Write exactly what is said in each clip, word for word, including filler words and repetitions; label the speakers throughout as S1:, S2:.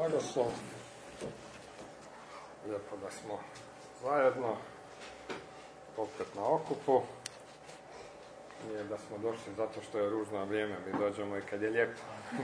S1: blagoslov. Lijepo da smo zajedno, opet na okupu. Nije da smo došli zato što je ružno vrijeme, mi dođemo i kad je lijepo.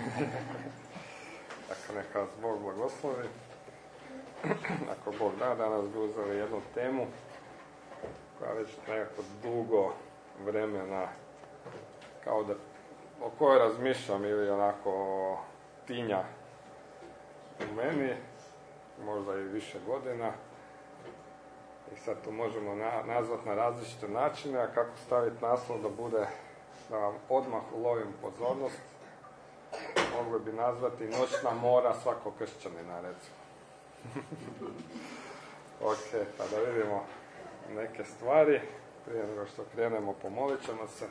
S1: Tako neka vas Bog blagoslovi. Ako Bog da, danas bi uzeli jednu temu koja već nekako dugo vremena, kao da o kojoj razmišljam ili onako tinja u meni, možda i više godina. I sad to možemo na, nazvati na različite načine, a kako staviti naslov da bude, da vam odmah ulovim pozornost, mogli bi nazvati noćna mora svakog kršćanina, recimo. Ok, pa da vidimo neke stvari. Prije nego što krenemo, pomolit ćemo se.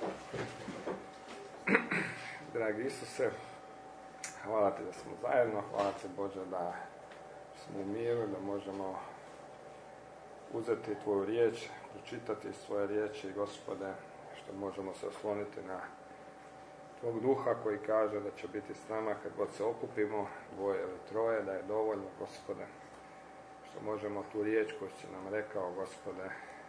S1: Dragi Isuse, hvala ti da smo zajedno, hvala ti Bože da smo u miru, da možemo uzeti tvoju riječ, pročitati svoje riječi, Gospode, što možemo se osloniti na tvog duha koji kaže da će biti s nama kad god se okupimo, dvoje ili troje, da je dovoljno, Gospode, što možemo tu riječ koju si nam rekao, Gospode,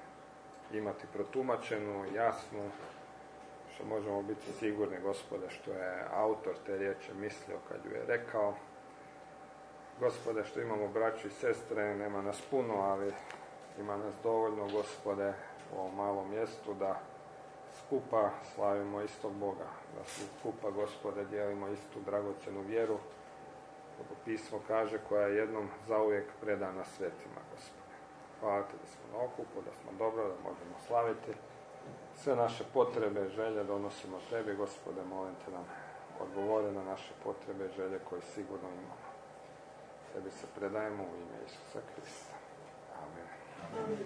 S1: imati protumačenu, jasnu, što možemo biti sigurni, Gospode, što je autor te riječi mislio kad ju je rekao. Gospode, što imamo braću i sestre, nema nas puno, ali ima nas dovoljno, Gospode, u ovom malom mjestu da skupa slavimo istog Boga, da skupa, Gospode, dijelimo istu dragocjenu vjeru, kako pismo kaže, koja je jednom zauvijek predana svetima, Gospode. Hvala ti da smo na okupu, da smo dobro, da možemo slaviti. Sve naše potrebe, želje donosimo tebi, Gospode, molim te nam odgovore na naše potrebe, želje koje sigurno imamo. Tebi se predajemo u ime Isusa Krista. Amen. Amen.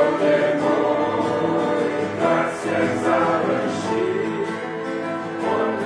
S2: One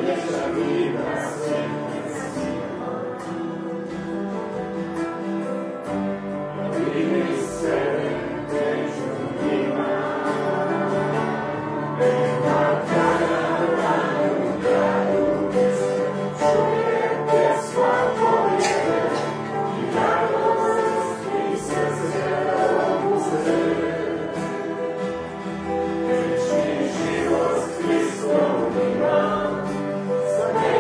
S2: Sa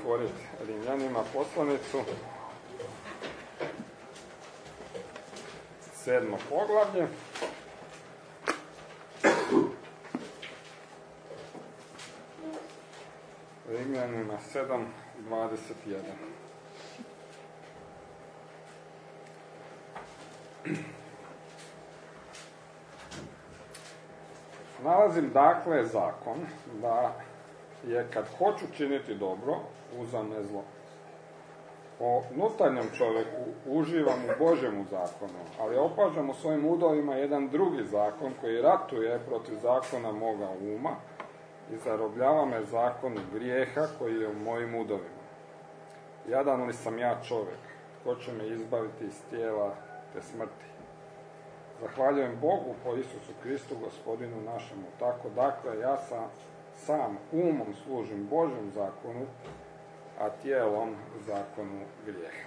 S1: otvoriti Rimljanima poslanicu, sedmo poglavlje. Rimljanima sedam, dvadeset jedan. Nalazim dakle zakon da je kad hoću činiti dobro, uzam zlo. Po unutarnjem čovjeku uživam u Božjemu zakonu, ali opažam u svojim udovima jedan drugi zakon koji ratuje protiv zakona moga uma i zarobljava me zakon grijeha koji je u mojim udovima. Jadan li sam ja čovjek, tko će me izbaviti iz tijela te smrti? Zahvaljujem Bogu po Isusu Kristu, Gospodinu našemu. Tako, dakle, ja sam sam umom služim Božjem zakonu, a tijelom zakonu grijeha.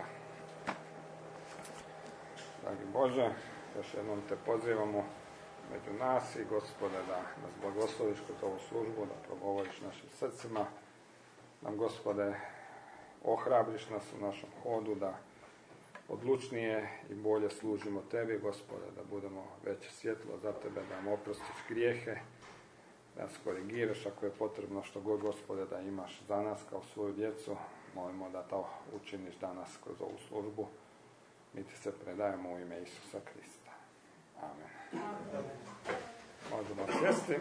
S1: Dragi Bože, još jednom te pozivamo među nas i Gospode da nas blagosloviš kroz ovu službu, da progovoriš našim srcima, nam Gospode ohrabriš nas u našem hodu, da odlučnije i bolje služimo tebi, Gospode, da budemo veće svjetlo za tebe, da nam oprostiš grijehe, da nas korigiraš ako je potrebno što god, Gospode, da imaš za nas kao svoju djecu. Molimo da to učiniš danas kroz ovu službu. Mi ti se predajemo u ime Isusa Krista. Amen. Možemo sjesti.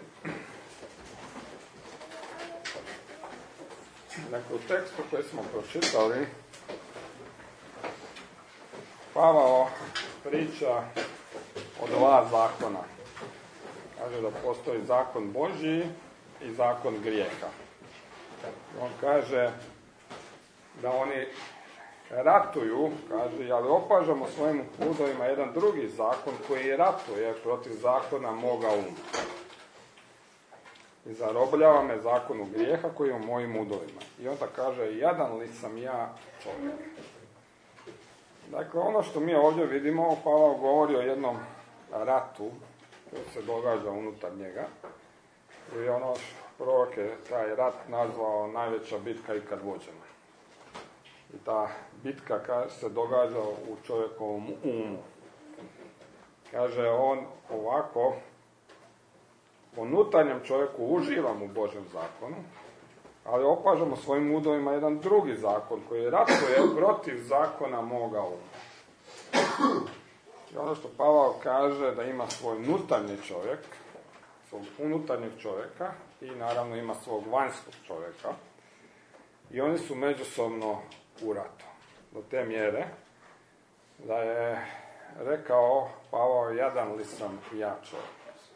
S1: Dakle, u tekstu koji smo pročitali, Pavao priča o dva zakona. Kaže da postoji zakon Božji i zakon grijeha. On kaže da oni ratuju, kaže, ali opažamo svojim udovima jedan drugi zakon koji ratuje protiv zakona moga uma. I zarobljava me zakonu grijeha koji je u mojim udovima. I onda kaže, jadan li sam ja čovjek. Dakle, ono što mi ovdje vidimo, Pavao govori o jednom ratu koji se događa unutar njega. I ono prorok je taj rat nazvao najveća bitka ikad vođena. I ta bitka se događa u čovjekovom umu. Kaže on ovako, po unutarnjem čovjeku uživam u Božjem zakonu, ali opažamo svojim udovima jedan drugi zakon koji ratuje protiv zakona moga uma. I ono što Pavao kaže da ima svoj unutarnji čovjek, svog unutarnjeg čovjeka i naravno ima svog vanjskog čovjeka. I oni su međusobno u ratu. Do te mjere da je rekao Pavao, jadan li sam ja čovjek.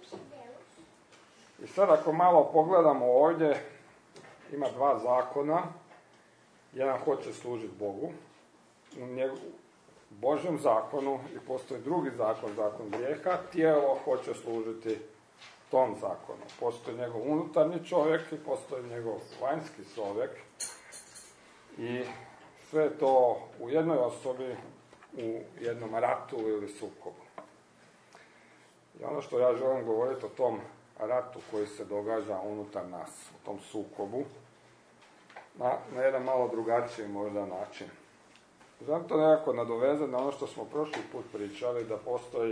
S1: I sad ako malo pogledamo ovdje, ima dva zakona. Jedan hoće služiti Bogu, u njegu, Božjem zakonu, i postoji drugi zakon, zakon grijeha. Tijelo hoće služiti tom zakonu. Postoji njegov unutarnji čovjek i postoji njegov vanjski čovjek. I sve to u jednoj osobi, u jednom ratu ili sukobu. I ono što ja želim govoriti o tom ratu koji se događa unutar nas, u tom sukobu, na, na jedan malo drugačiji možda način. Želim to nekako nadovezati na ono što smo prošli put pričali, da postoji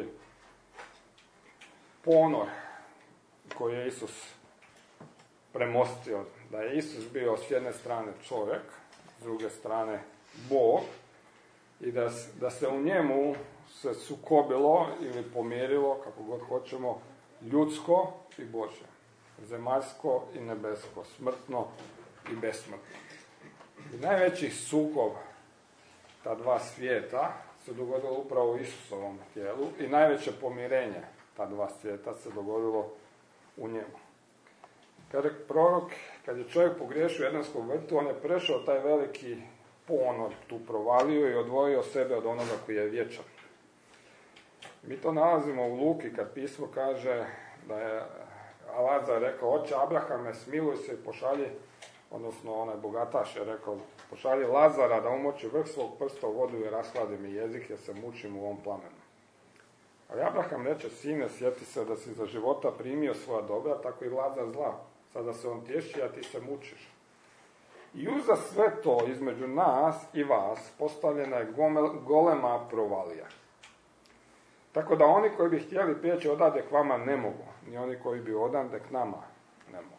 S1: ponor koji je Isus premostio, da je Isus bio s jedne strane čovjek, s druge strane Bog, i da, da se u njemu se sukobilo ili pomirilo, kako god hoćemo, ljudsko i Božje, zemaljsko i nebesko, smrtno i besmrtno. I najveći sukob ta dva svijeta se dogodilo upravo u Isusovom tijelu i najveće pomirenje ta dva svijeta se dogodilo u njemu. Kad je prorok, kad je čovjek pogriješio u Edenskom vrtu, on je prešao taj veliki ponor, tu provalio i odvojio sebe od onoga koji je vječan. Mi to nalazimo u Luki kad pismo kaže da je Lazar rekao, oče Abrahame, smiluj se i pošalji, odnosno onaj bogataš je rekao, pošalji Lazara da umoči vrh svog prsta u vodu i rashladi mi jezik jer se mučim u ovom plamenu. Ali Abraham reče, sine, sjeti se da si za života primio svoja dobra, tako i Lazar zla. Sada se on tješi, a ti se mučiš. I uza sve to između nas i vas postavljena je golema provalija. Tako da oni koji bi htjeli prijeći odande k vama ne mogu, ni oni koji bi odande k nama ne mogu.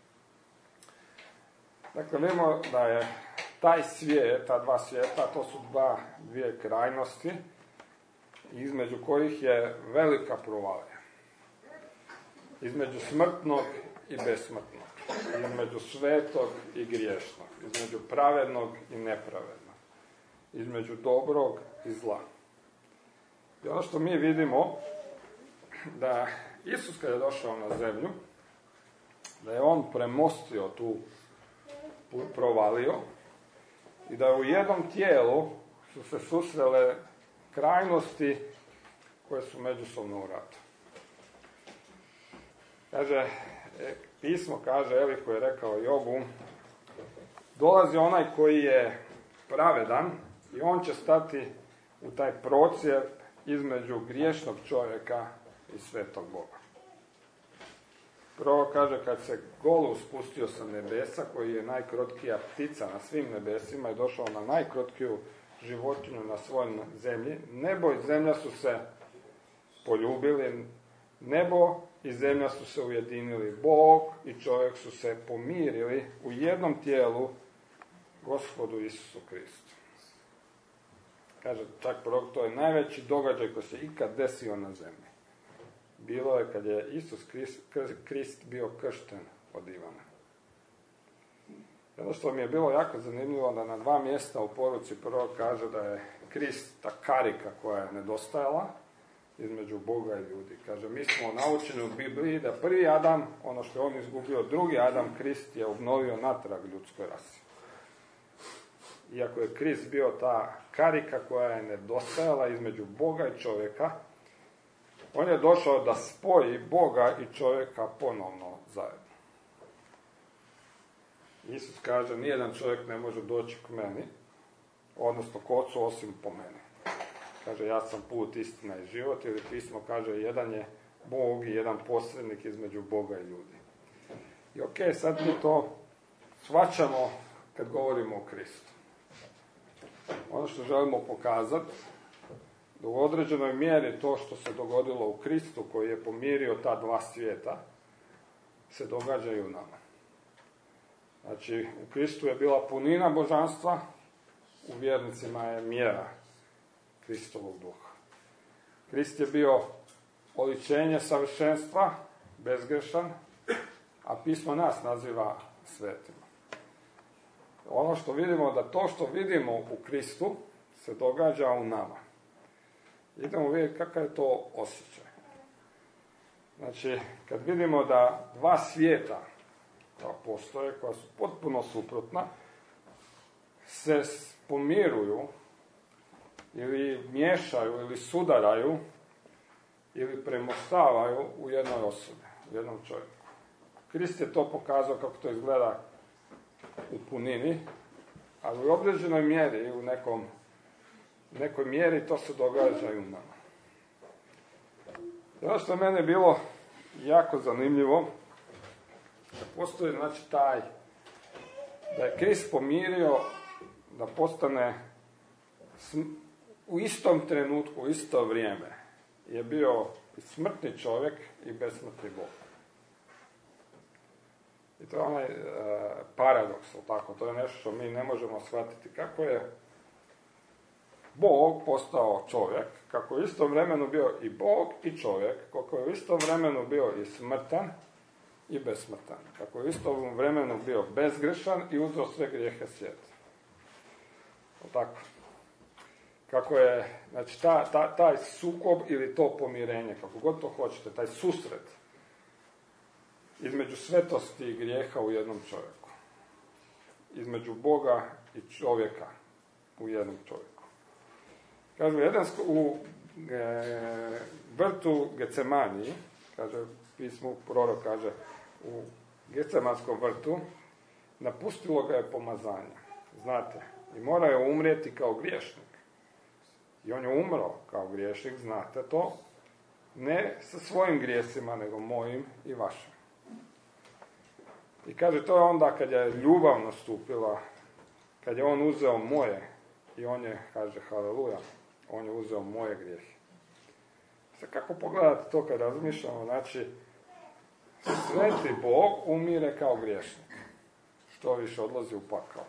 S1: Dakle, vidimo da je taj svijet, ta dva svijeta, to su dva, dvije krajnosti, između kojih je velika provalija. Između smrtnog i besmrtnog, između svetog i griješnog, između pravednog i nepravednog, između dobrog i zla. I ono što mi vidimo, da Isus kad je došao na zemlju, da je on premostio tu provaliju i da u jednom tijelu su se susrele krajnosti koje su međusobno u ratu. Kaže, pismo kaže, Eli koji je rekao Jobu, dolazi onaj koji je pravedan i on će stati u taj procjep između griješnog čovjeka i svetog Boga. Prvo kaže, kad se Golub spustio sa nebesa, koji je najkrotkija ptica na svim nebesima i došao na najkrotkiju životinju na svojoj zemlji, nebo i zemlja su se poljubili, nebo i zemlja su se ujedinili, Bog i čovjek su se pomirili u jednom tijelu, Gospodu Isusu Kristu. Kaže, čak prorok, to je najveći događaj koji se ikad desio na zemlji. Bilo je kad je Isus Krist, Krist bio kršten od Ivana. Ono što mi je bilo jako zanimljivo, da na dva mjesta u poruci prvo kaže da je Krist ta karika koja je nedostajala između Boga i ljudi. Kaže, mi smo naučeni u Bibliji da prvi Adam, ono što je on izgubio, drugi Adam, Krist je obnovio natrag ljudskoj rasi. Iako je Krist bio ta karika koja je nedostajala između Boga i čovjeka, on je došao da spoji Boga i čovjeka ponovno zajedno. Isus kaže, nijedan čovjek ne može doći k meni, odnosno k Ocu osim po meni. Kaže, ja sam put, istina i život, ili pismo kaže, jedan je Bog i jedan posrednik između Boga i ljudi. I ok, sad mi to shvaćamo kad govorimo o Kristu. Ono što želimo pokazati, da u određenoj mjeri to što se dogodilo u Kristu, koji je pomirio ta dva svijeta, se događa i u nama. Znači, u Kristu je bila punina božanstva, u vjernicima je mjera Kristovog duha. Krist je bio oličenje savršenstva, bezgrešan, a pismo nas naziva svetima. Ono što vidimo, da to što vidimo u Kristu se događa u nama. Idemo vidjeti kakav je to osjećaj. Znači, kad vidimo da dva svijeta koja postoje, koja su potpuno suprotna, se pomiruju ili miješaju ili sudaraju ili premostavaju u jednoj osobi, u jednom čovjeku. Krist je to pokazao kako to izgleda u punini, ali u određenoj mjeri, u nekom, nekoj mjeri to se događa i u nama. I ono što je mene bilo jako zanimljivo, da postoji, znači, taj, da je Krist pomirio da postane u istom trenutku, u isto vrijeme, je bio i smrtni čovjek i besmrtni Bog. I to je onaj e, paradoks, tako, to je nešto što mi ne možemo shvatiti. Kako je Bog postao čovjek, kako je u istom vremenu bio i Bog i čovjek, kako je u istom vremenu bio i smrtan i besmrtan, kako je u istom vremenu bio bezgrešan i uzeo sve grijehe svijeta. Tako. Kako je, znači, ta, ta, taj sukob ili to pomirenje, kako god to hoćete, taj susret između svetosti i grijeha u jednom čovjeku. Između Boga i čovjeka u jednom čovjeku. Kažu, jedan u e, vrtu Gecemaniji, kaže, pismo prorok kaže, u Gecemanskom vrtu napustilo ga je pomazanje. Znate, i mora je umrijeti kao griješnik. I on je umro kao griješnik, znate to, ne sa svojim grijesima, nego mojim i vašim. I kaže, to je onda kad je ljubav nastupila, kad je on uzeo moje, i on je, kaže, haleluja, on je uzeo moje grijehe. Sad kako pogledate to kad razmišljamo, znači, sveti Bog umire kao griješnik, što više odlazi u pakao.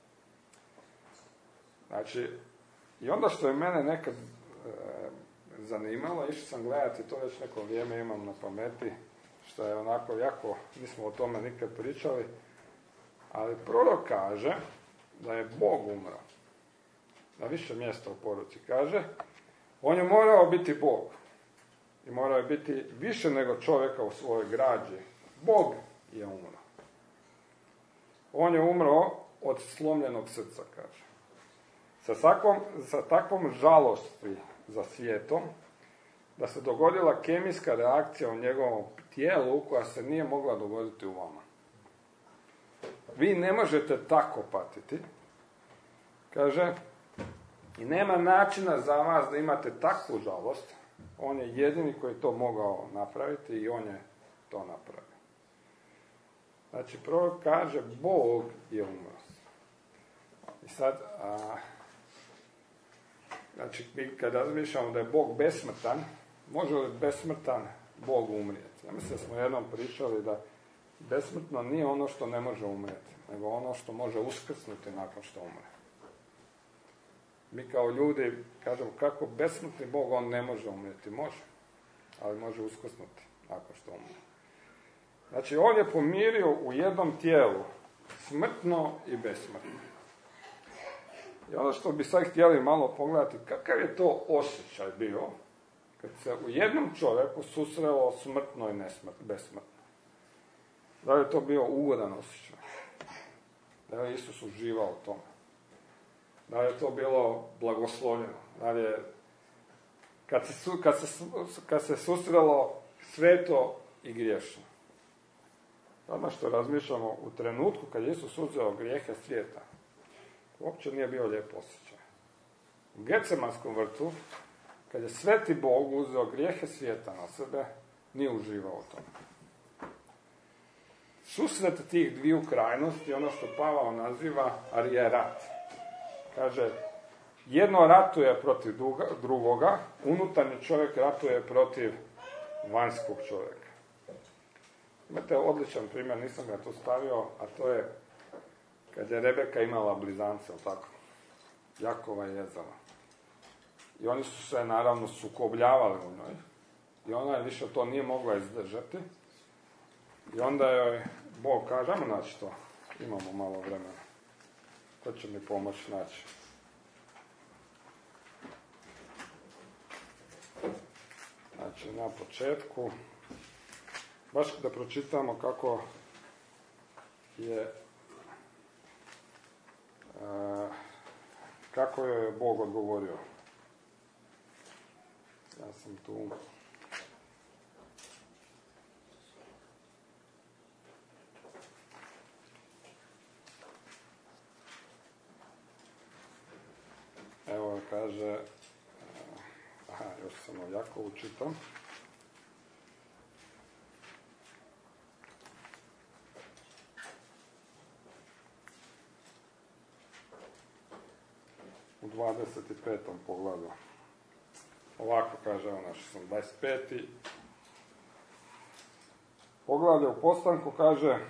S1: Znači, i onda što je mene nekad e, zanimalo, išao sam gledati, to već neko vrijeme imam na pameti, što je onako jako, nismo o tome nikad pričali, ali prorok kaže da je Bog umro. Na više mjesta u poruci kaže, on je morao biti Bog. I morao je biti više nego čovjeka u svojoj građi. Bog je umro. On je umro od slomljenog srca, kaže. Sa, svakom, sa takvom žalosti za svijetom, da se dogodila kemijska reakcija u njegovom tijelu koja se nije mogla dogoditi u vama. Vi ne možete tako patiti, kaže, i nema načina za vas da imate takvu žalost. On je jedini koji je to mogao napraviti i on je to napravio. Znači, prorok kaže, Bog je umro. I sad, a, znači, kad razmišljamo da je Bog besmrtan, može li besmrtan Bog umrijeti? Ja mislim da smo jednom pričali da besmrtno nije ono što ne može umrijeti, nego ono što može uskrsnuti nakon što umre. Mi kao ljudi kažemo kako besmrtni Bog, on ne može umrijeti. Može, ali može uskrsnuti nakon što umre. Znači, on je pomirio u jednom tijelu smrtno i besmrtno. I ono što bi sad htjeli malo pogledati, kakav je to osjećaj bio kad se u jednom čovjeku susrelo smrtno i nesmrtno, besmrtno. Da li je to bio ugodan osjećaj? Da li je Isus uživao u tome? Da li je to bilo blagoslovljeno? Da li je, kad se, kad se, kad se susrelo sveto i griješno? Ono što razmišljamo u trenutku kad je Isus uzeo grijehe svijeta, uopće nije bio lijep osjećaj. U Getsemanskom vrtu, kad je sveti Bog uzeo grijehe svijeta na sebe, nije uživao u tome. Susret tih dviju krajnosti, ono što Pavao naziva arijerat. Kaže, jedno ratuje protiv drugoga, unutarnji čovjek ratuje protiv vanjskog čovjeka. Imate odličan primjer, nisam ga tu stavio, a to je kad je Rebeka imala blizance, tako, Jakova i Ezava. I oni su se naravno sukobljavali u njoj. I ona je više to nije mogla izdržati. I onda joj Bog kaže, ajmo naći to, imamo malo vremena. Ko će mi pomoći naći? Znači, na početku, baš da pročitamo kako je Uh, kako je Bog odgovorio. Ja sam tu. Evo kaže, uh, aha, još samo Jakovu čitam. U dvadeset petom poglavlju. Ovako kaže, evo naš sam dvadeset peti poglavlje u postanku kaže,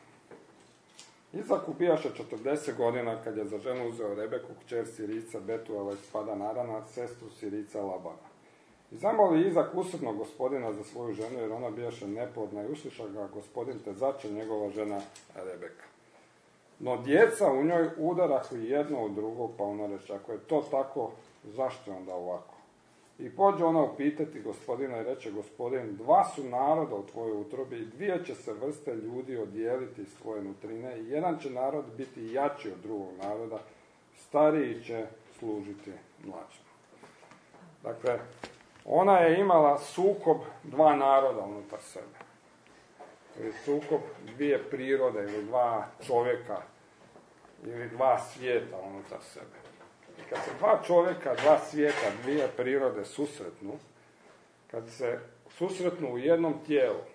S1: Izak ubijaše četrdeset godina kad je za ženu uzeo Rebeku, kćer Sirica, Betuela iz Padan Arana, sestru Sirica Labana. I zamoli Izak usrdno gospodina za svoju ženu, jer ona bijaše neplodna, i usliša ga gospodin, te zače njegova žena Rebeka. No djeca u njoj udarahu jedno od drugog, pa ona reče, ako je to tako, zašto je onda ovako? I pođe ona upitati gospodina i reče, gospodin, dva su naroda u tvojoj utrobi i dvije će se vrste ljudi odijeliti iz tvoje nutrine i jedan će narod biti jači od drugog naroda, stariji će služiti mlađim. Dakle, ona je imala sukob dva naroda unutar sebe. Ili sukob dvije prirode, ili dva čovjeka, ili dva svijeta unutar sebe. I kad se dva čovjeka, dva svijeta, dvije prirode susretnu, kad se susretnu u jednom tijelu,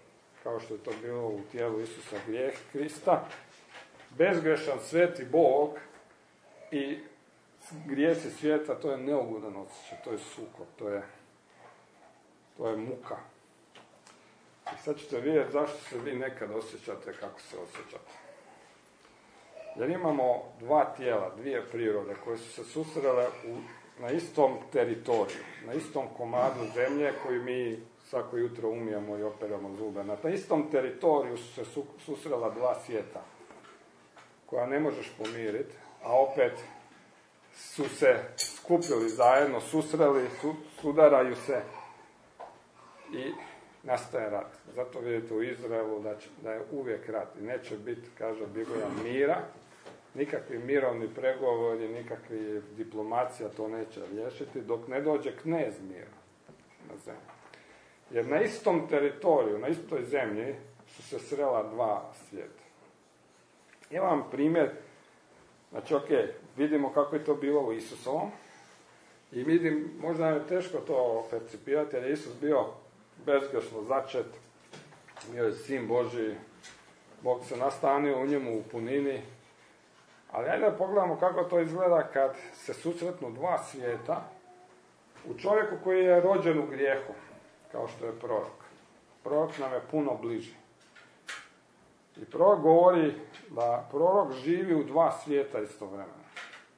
S1: kao što je to bilo u tijelu Isusa grijeh Krista, bezgrešan sveti Bog i grijesi svijeta, to je neugodan osjećaj, to je sukob, to je, to je muka. I sad ćete vidjeti zašto se vi nekad osjećate kako se osjećate. Jer imamo dva tijela, dvije prirode koje su se susrele u, na istom teritoriju, na istom komadu zemlje koju mi svako jutro umijemo i operamo zube. Na istom teritoriju su se su, susrela dva svijeta koja ne možeš pomiriti, a opet su se skupili zajedno, susreli, su, sudaraju se i nastaje rat. Zato vidite u Izraelu da, će, da je uvijek rat i neće biti, kaže Biblija, mira, nikakvi mirovni pregovori, nikakvi diplomacija to neće riješiti dok ne dođe knez mira na zemlju. Jer na istom teritoriju, na istoj zemlji su se srela dva svijeta. Imam primjer, znači ok, vidimo kako je to bilo u Isusovom i vidim, možda je teško to percipirati jer je Isus bio bezgrešno začet, bio je sin Božji, Bog se nastanio u njemu u punini, ali ajde da pogledamo kako to izgleda kad se susretnu dva svijeta u čovjeku koji je rođen u grijehu, kao što je prorok. Prorok nam je puno bliži. I prorok govori da prorok živi u dva svijeta istovremeno.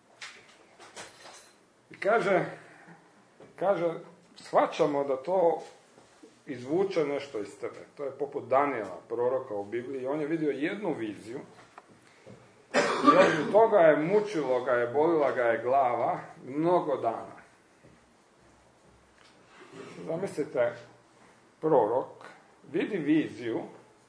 S1: I kaže, kaže, shvaćamo da to izvuče nešto iz tebe. To je poput Danijela, proroka u Bibliji. On je vidio jednu viziju i od toga je mučilo ga je, bolila ga je glava mnogo dana. Zamislite, prorok vidi viziju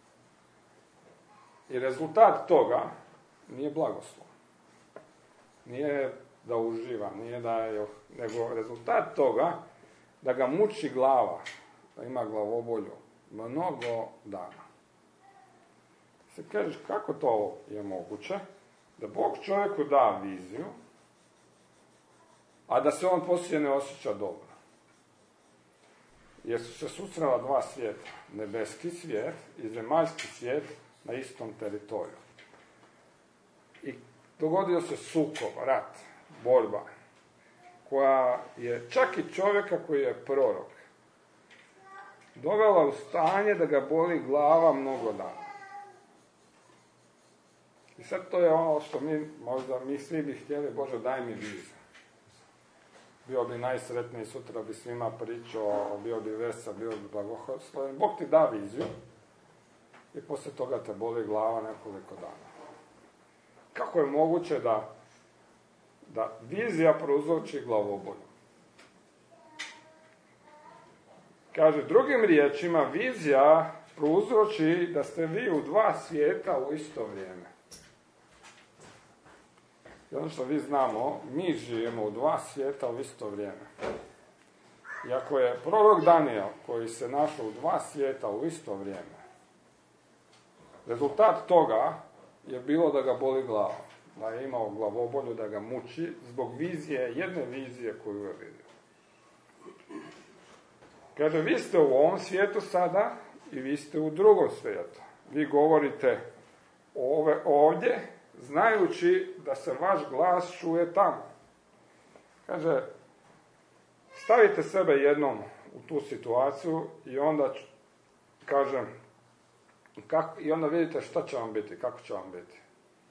S1: i rezultat toga nije blagoslov. Nije da uživa, nije da je, nego rezultat toga da ga muči glava, da ima glavobolju mnogo dana. Se kažeš, kako to je moguće? Da Bog čovjeku da viziju, a da se on poslije ne osjeća dobro. Jer su se susrela dva svijeta, nebeski svijet i zemaljski svijet na istom teritoriju. I dogodio se sukob, rat, borba, koja je čak i čovjeka koji je prorok dovela u stanje da ga boli glava mnogo dana. I sad to je ono što mi, možda mi svi bi htjeli, Bože daj mi viziju. Bio bi najsretniji, sutra bi svima pričao, bio bi vesel, bio bi blagosloven. Bog ti da viziju i poslije toga te boli glava nekoliko dana. Kako je moguće da, da vizija prouzroči glavobolju? Kaže, drugim riječima, vizija prouzroči da ste vi u dva svijeta u isto vrijeme. I ono što vi znamo, mi živimo u dva svijeta u isto vrijeme. I ako je prorok Danijel, koji se našao u dva svijeta u isto vrijeme, rezultat toga je bilo da ga boli glava, da je imao glavobolju, da ga muči, zbog vizije, jedne vizije koju je vidio. Kaže, vi ste u ovom svijetu sada i vi ste u drugom svijetu. Vi govorite ove, ovdje, znajući da se vaš glas čuje tamo. Kaže, stavite sebe jednom u tu situaciju i onda, kažem, kako, i onda vidite šta će vam biti, kako će vam biti.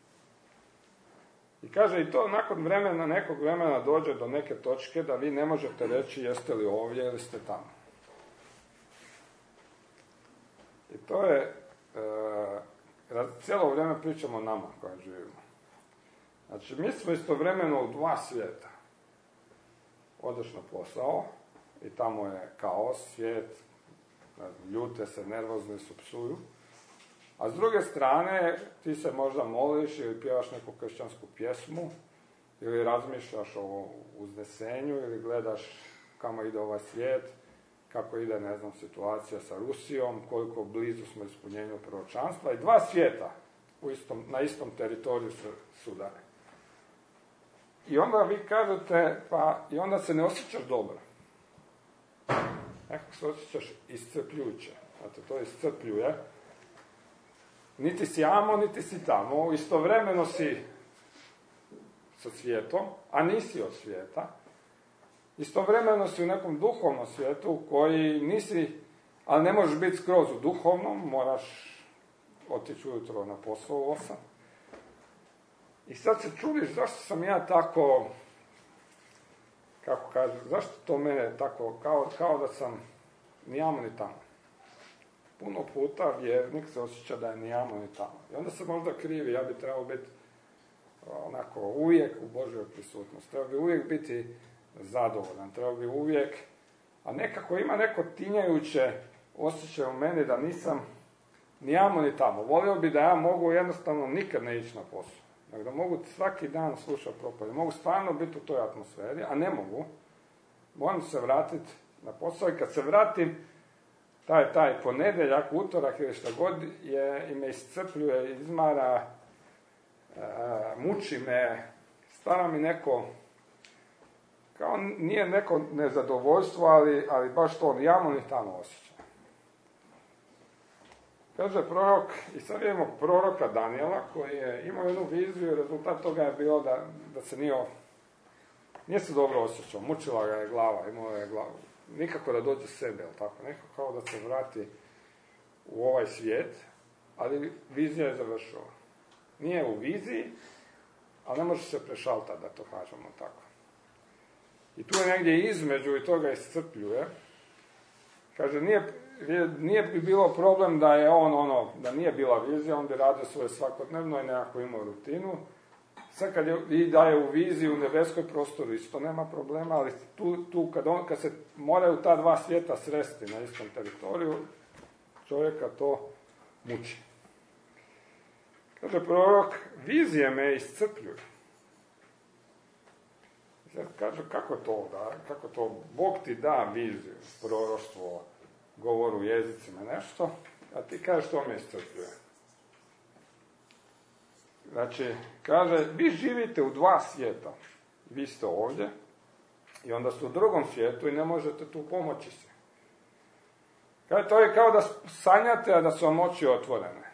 S1: I kaže, i to nakon vremena, nekog vremena dođe do neke točke da vi ne možete reći jeste li ovdje ili ste tamo. I to je, e, cijelo vrijeme pričamo o nama koja živimo. Znači, mi smo istovremeno u dva svijeta. Odeš na posao i tamo je kaos, svijet, ljute se, nervozni su, psuju. A s druge strane, ti se možda moliš ili pjevaš neku kršćansku pjesmu, ili razmišljaš o uznesenju, ili gledaš kamo ide ovaj svijet, kako ide, ne znam, situacija sa Rusijom, koliko blizu smo ispunjenju proročanstva. I dva svijeta u istom, na istom teritoriju se sudare. I onda vi kažete, pa i onda se ne osjećaš dobro. Nekako se osjećaš iscrpljujuće. Znate, to iscrpljuje. Niti si amo, niti si tamo. Istovremeno si sa svijetom, a nisi od svijeta. Istovremeno si u nekom duhovnom svijetu koji nisi, ali ne možeš biti skroz u duhovnom, moraš otići ujutro na posao u osam. I sad se čudiš zašto sam ja tako, kako kažem, zašto to mene tako, kao, kao da sam ni amo ni tamo. Puno puta vjernik se osjeća da je ni amo ni tamo. I onda se možda krivi, ja bi trebao biti onako uvijek u Božjoj prisutnosti. Treba bi uvijek biti zadovoljan, treba bi uvijek, a nekako ima neko tinjajuće osjećaj u meni da nisam ni amo ni tamo. Volio bi da ja mogu jednostavno nikad ne ići na posao. Dakle, da mogu svaki dan slušati propovijed. Mogu stvarno biti u toj atmosferi, a ne mogu. Moram se vratiti na posao i kad se vratim, taj, taj ponedjeljak, utorak ili šta god je, i me iscrpljuje, izmara, e, muči me, stvara mi neko, kao nije neko nezadovoljstvo, ali, ali baš to ni amo ni tamo osjećaj. Kaže prorok, i sad vidimo proroka Danijela, koji je imao jednu viziju i rezultat toga je bilo da, da se nije, nije se dobro osjećao, mučila ga je glava, imao je glavu, nikako da dođe sebe, ali tako, nekako kao da se vrati u ovaj svijet, ali vizija je završila. Nije u viziji, ali ne može se prešaltati, da to kažemo tako. I tu je negdje između i toga iscrpljuje. Kaže, nije, nije bi bilo problem da je on ono, da nije bila vizija, on bi radio svoje svakodnevno i nekako imao rutinu. Sad kad je, i da je u viziji u nebeskoj prostoru isto nema problema, ali tu, tu kad, on, kad se moraju ta dva svijeta sresti na istom teritoriju, čovjeka to muči. Kaže prorok, vizije me iscrpljuju. Kaže, kako to da, kako to, Bog ti da viziju, proroštvo, govoru jezicima, nešto, a ti kažeš to me iscrpljuje. Znači, kaže, vi živite u dva svijeta. Vi ste ovdje i onda ste u drugom svijetu i ne možete tu pomoći se. Kaže, to je kao da sanjate, a da su vam oči otvorene.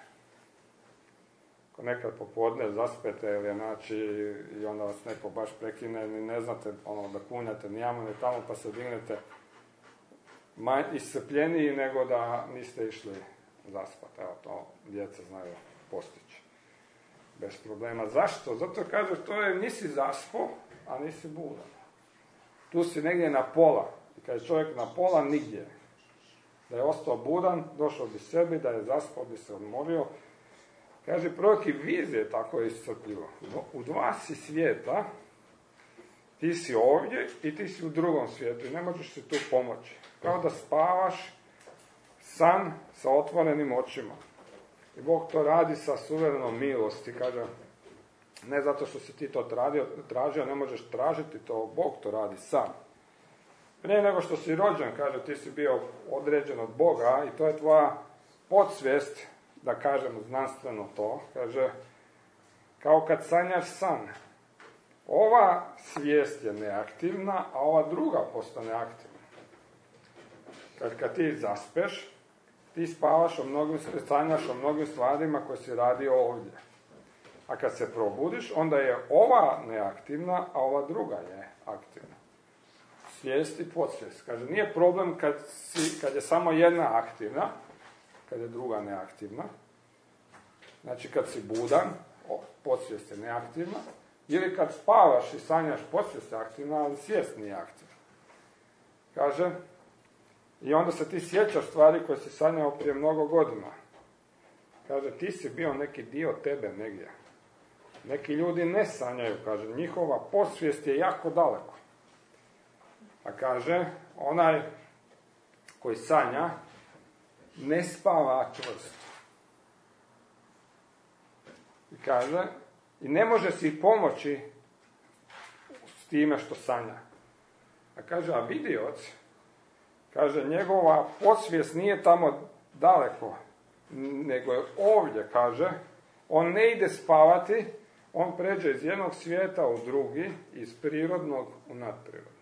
S1: Ako nekad popodne zaspete ili znači i onda vas neko baš prekine, ni ne znate ono da kunjate ni amo ni tamo, pa se dignete manj, iscrpljeniji nego da niste išli zaspati. Evo, to djeca znaju postići. Bez problema. Zašto? Zato kaže, to je, nisi zaspo, a nisi budan. Tu si negdje na pola. I kad je čovjek na pola, nigdje. Da je ostao budan, došao bi sebi, da je zaspao, bi se odmorio. Kaže, prorok i vizije tako je iscrpljivo. U dva si svijeta, ti si ovdje i ti si u drugom svijetu i ne možeš si tu pomoći. Kao da spavaš san sa otvorenim očima. I Bog to radi sa suverenom milosti, kaže, ne zato što si ti to tražio, tražio, ne možeš tražiti to, Bog to radi sam. Prije nego što si rođen, kaže, ti si bio određen od Boga i to je tvoja podsvijest, da kažemo znanstveno to, kaže, kao kad sanjaš san. Ova svijest je neaktivna, a ova druga postane aktivna. Kad, kad ti zaspeš, ti spavaš o mnogim, sanjaš o mnogim stvarima koje si radio ovdje. A kad se probudiš, onda je ova neaktivna, a ova druga je aktivna. Svijest i podsvijest. Kaže, nije problem kad, si, kad je samo jedna aktivna, kad je druga neaktivna. Znači, kad si budan, podsvijest je neaktivna, ili kad spavaš i sanjaš, podsvijest je aktivna, ali svijest nije aktivna. Kaže, i onda se ti sjećaš stvari koje si sanjao prije mnogo godina. Kaže, ti si bio neki dio tebe negdje. Neki ljudi ne sanjaju, kaže, njihova podsvijest je jako daleko. A kaže, onaj koji sanja, ne spava čvrsto. I kaže, i ne može si pomoći s time što sanja. A kaže, a vidioc, kaže, njegova podsvijest nije tamo daleko, nego je ovdje, kaže, on ne ide spavati, on pređe iz jednog svijeta u drugi, iz prirodnog u nadprirodno.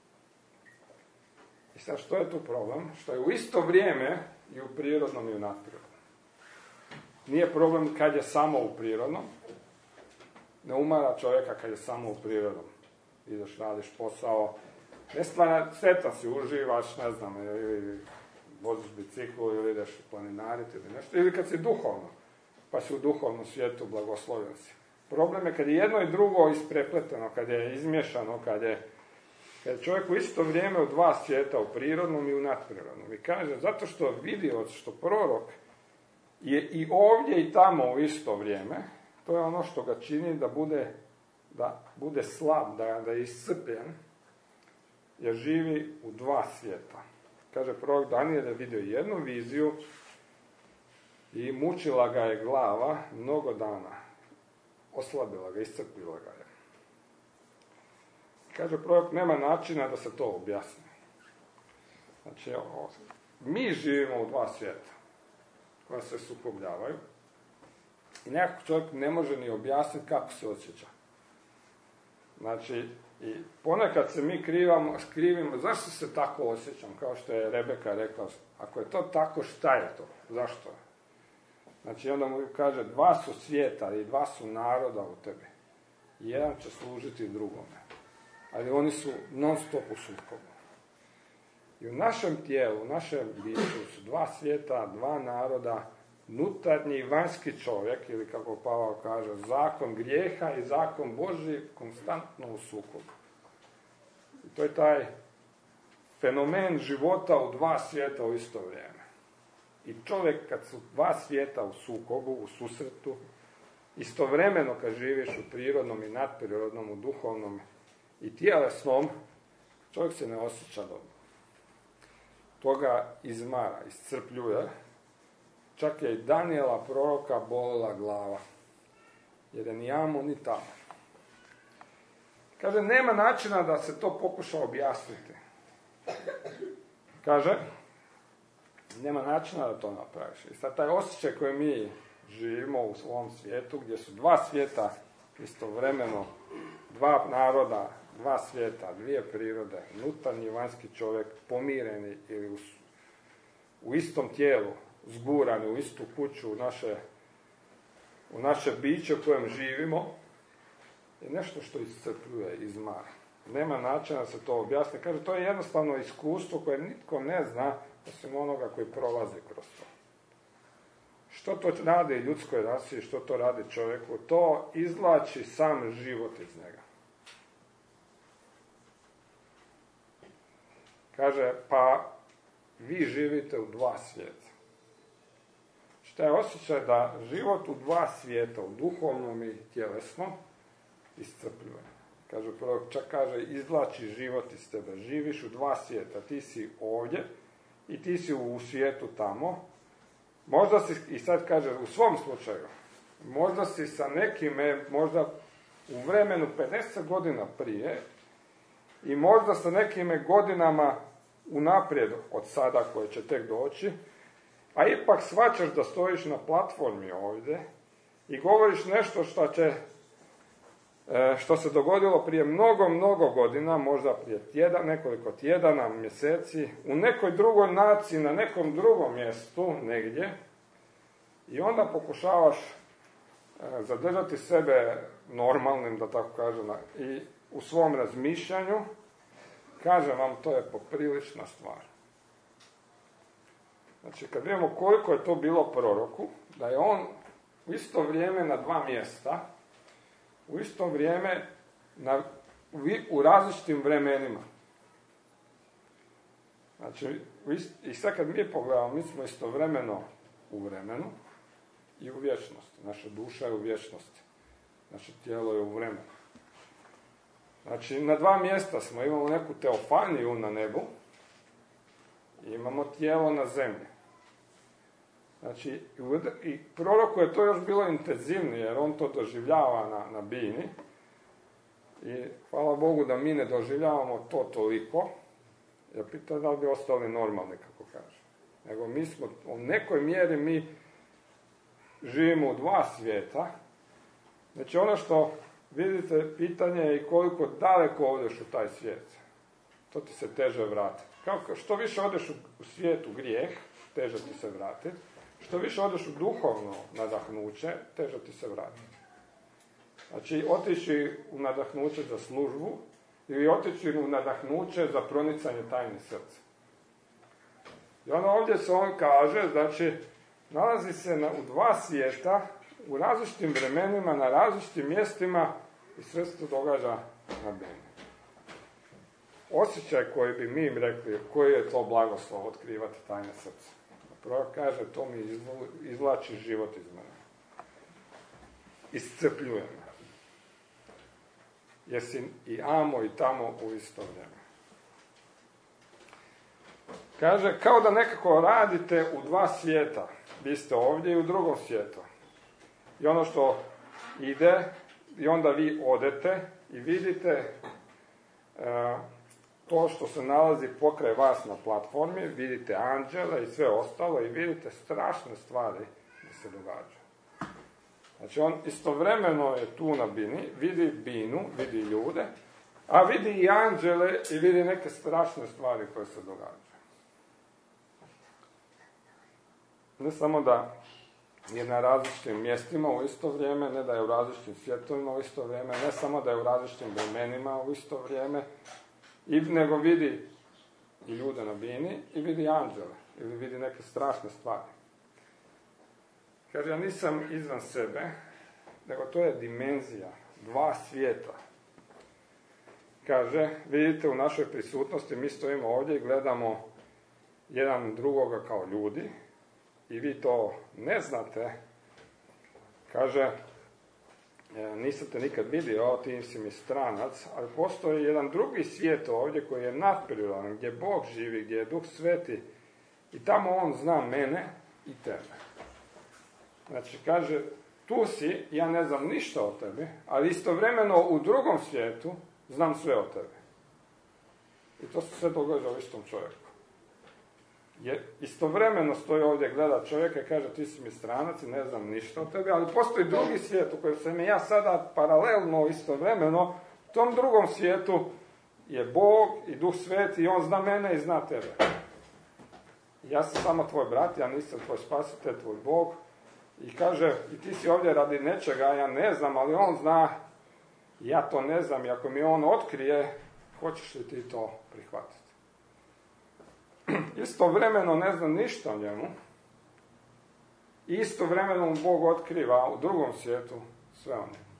S1: I sad što je tu problem? Što je u isto vrijeme i u prirodnom i u nadprirodnom. Nije problem kad je samo u prirodnom. Ne umara čovjeka kad je samo u prirodnom. Ideš, radiš posao. Ne stvara, sretan si, uživaš, ne znam, ili voziš biciklu, ili ideš planinariti, ili nešto. Ili kad si duhovno, pa si u duhovnom svijetu, blagoslovljen si. Problem je kad je jedno i drugo isprepleteno, kad je izmješano, kad je, kad je čovjek u isto vrijeme u dva svijeta, u prirodnom i u nadprirodnom. I kaže, zato što vidi, što prorok je i ovdje i tamo u isto vrijeme, to je ono što ga čini da bude, da bude slab, da, da je iscrpljen, jer živi u dva svijeta. Kaže, prorok Danijel je vidio jednu viziju i mučila ga je glava mnogo dana. Oslabila ga, iscrpila ga je. Kaže, prorok, nema načina da se to objasni. Znači, mi živimo u dva svijeta koja se sukobljavaju i nekako čovjek ne može ni objasniti kako se osjeća. Znači, i ponekad se mi krivamo, skrivimo, zašto se tako osjećam, kao što je Rebeka rekla, ako je to tako, šta je to, zašto? Znači, onda mu kaže, dva su svijeta i dva su naroda u tebi. Jedan će služiti drugome. Ali oni su non stop u sukobu. I u našem tijelu, u našem biću su dva svijeta, dva naroda, unutarnji i vanjski čovjek, ili kako Pavao kaže, zakon grijeha i zakon Božji konstantno u sukobu. I to je taj fenomen života u dva svijeta u isto vrijeme. I čovjek kad su dva svijeta u sukobu, u susretu, istovremeno kad živiš u prirodnom i nadprirodnom, u duhovnom i tjelesnom, čovjek se ne osjeća dobro. Toga izmara, iscrpljuje. Čak je i Danijela proroka bolela glava. Jer je ni amo ni tamo. Kaže, nema načina da se to pokuša objasniti. Kaže, nema načina da to napraviš. I sad taj osjećaj koji mi živimo u svom svijetu, gdje su dva svijeta istovremeno, dva naroda, dva svijeta, dvije prirode, unutarnji i vanjski čovjek, pomireni ili u, u istom tijelu, zgurani u istu kuću, u naše, u naše biće u kojem živimo, je nešto što iscrpljuje, izmara. Nema načina da se to objasni. Kaže, to je jednostavno iskustvo koje nitko ne zna, osim onoga koji prolazi kroz to. Što to radi ljudskoj rasi, što to radi čovjeku, to izvlači sam život iz njega. Kaže, pa vi živite u dva svijeta. Šta je osjećaj da život u dva svijeta, u duhovnom i tjelesnom, iscrpljuje. Kaže, prorok čak kaže, izvlači život iz tebe. Živiš u dva svijeta. Ti si ovdje i ti si u svijetu tamo. Možda si, i sad kaže, u svom slučaju, možda si sa nekime, možda u vremenu pedeset godina prije i možda sa nekime godinama unaprijed od sada koje će tek doći, a ipak shvaćaš da stojiš na platformi ovdje i govoriš nešto što će što se dogodilo prije mnogo, mnogo godina, možda prije tjedan, nekoliko tjedana, mjeseci, u nekoj drugoj naciji, na nekom drugom mjestu, negdje, i onda pokušavaš zadržati sebe normalnim, da tako kažem, i u svom razmišljanju, kažem vam, to je poprilična stvar. Znači, kad vidimo koliko je to bilo proroku, da je on u isto vrijeme na dva mjesta, u isto vrijeme na, u, u različitim vremenima. Znači, i sad kad mi pogledamo, mi smo istovremeno u vremenu i u vječnosti. Naša duša je u vječnosti. Naše tijelo je u vremenu. Znači, na dva mjesta smo. Imamo neku teofaniju na nebu i imamo tijelo na zemlji. Znači, i proroku je to još bilo intenzivnije, jer on to doživljava na, na bini. I hvala Bogu da mi ne doživljavamo to toliko, jer pitanje da li bi ostali normalni, kako kaže. Nego mi smo, u nekoj mjeri mi živimo u dva svijeta. Znači, ono što vidite, pitanje je i koliko daleko odeš u taj svijet. To ti se teže vratiti. Kako, što više odeš u, u svijet, u grijeh, teže ti se vratiti. Što više odeš u duhovno nadahnuće, teže ti se vrati. Znači, otići u nadahnuće za službu ili otići u nadahnuće za pronicanje tajne srca. I ono ovdje se on kaže, znači, nalazi se na, u dva svijeta, u različitim vremenima, na različitim mjestima i sve se to događa na beni. Osjećaj koji bi mi im rekli, koji je to blagoslov otkrivati tajne srca. Prvo kaže, to mi izvlači život iz mene. Iscrpljuje me. Jer si i amo i tamo u isto vrijeme. Kaže, kao da nekako radite u dva svijeta. Vi ste ovdje i u drugom svijetu. I ono što ide, i onda vi odete i vidite e, to što se nalazi pokraj vas na platformi, vidite anđele i sve ostalo i vidite strašne stvari da se događaju. Znači on istovremeno je tu na bini, vidi binu, vidi ljude, a vidi i anđele i vidi neke strašne stvari koje se događaju. Ne samo da je na različitim mjestima u isto vrijeme, ne da je u različitim svjetovima u isto vrijeme, ne samo da je u različitim vremenima u isto vrijeme, i, nego vidi i ljude na bini i vidi anđele, ili vidi neke strašne stvari. Kaže, ja nisam izvan sebe, nego to je dimenzija, dva svijeta. Kaže, vidite u našoj prisutnosti, mi stojimo ovdje i gledamo jedan drugoga kao ljudi, i vi to ne znate. Kaže, nisam te nikad vidio, ti si mi stranac, ali postoji jedan drugi svijet ovdje koji je nadprirodan, gdje Bog živi, gdje je Duh Sveti, i tamo on zna mene i tebe. Znači, kaže, tu si, ja ne znam ništa o tebi, ali istovremeno u drugom svijetu znam sve o tebi. I to se sve događa u istom čovjeku. Je, istovremeno stoji ovdje, gleda čovjeka i kaže, ti si mi stranac i ne znam ništa o tebi, ali postoji drugi svijet u kojem sam ja sada paralelno, istovremeno, u tom drugom svijetu je Bog i Duh Sveti i on zna mene i zna tebe. Ja sam samo tvoj brat, ja nisam tvoj spasitelj, tvoj Bog. I kaže, i ti si ovdje radi nečega, ja ne znam, ali on zna, ja to ne znam, i ako mi on otkrije, hoćeš li ti to prihvatiti? Istovremeno ne znam ništa o njemu, i istovremeno mu Bog otkriva u drugom svijetu sve o njemu.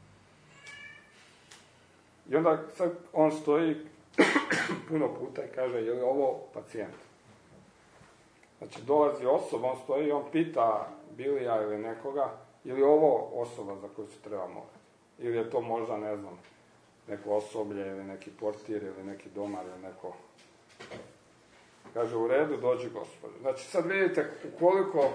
S1: I onda sad on stoji puno puta i kaže, je li ovo pacijent? Znači, dolazi osoba, on stoji i on pita Bilija ili nekoga, ili ovo osoba za koju se treba moliti. Ili je to možda, ne znam, neko osoblje ili neki portir ili neki domar ili neko. Kaže, u redu, dođi Gospode. Znači, sad vidite koliko,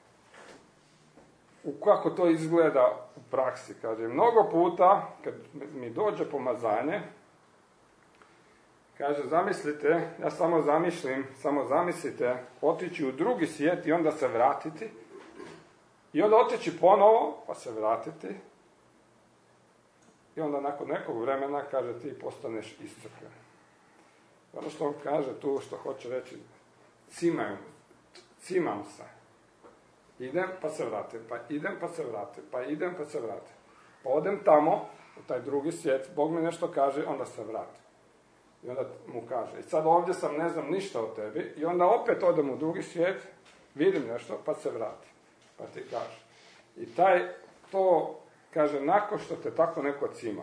S1: u kako to izgleda u praksi. Kaže, mnogo puta, kad mi dođe pomazanje, kaže, zamislite, ja samo zamišljim, samo zamislite, otići u drugi svijet i onda se vratiti. I onda otići ponovo, pa se vratiti. I onda nakon nekog vremena, kaže, ti postaneš iscrpljen. Ono što on kaže tu, što hoće reći, cimam, cimam se. Idem pa se vratim, pa idem pa se vratim, pa idem pa se vratim. Pa odem tamo, u taj drugi svijet, Bog mi nešto kaže, onda se vratim. I onda mu kaže, i sad ovdje sam, ne znam ništa o tebi, i onda opet odem u drugi svijet, vidim nešto, pa se vratim. Pa ti kaže. I taj, to, kaže, nakon što te tako neko cima,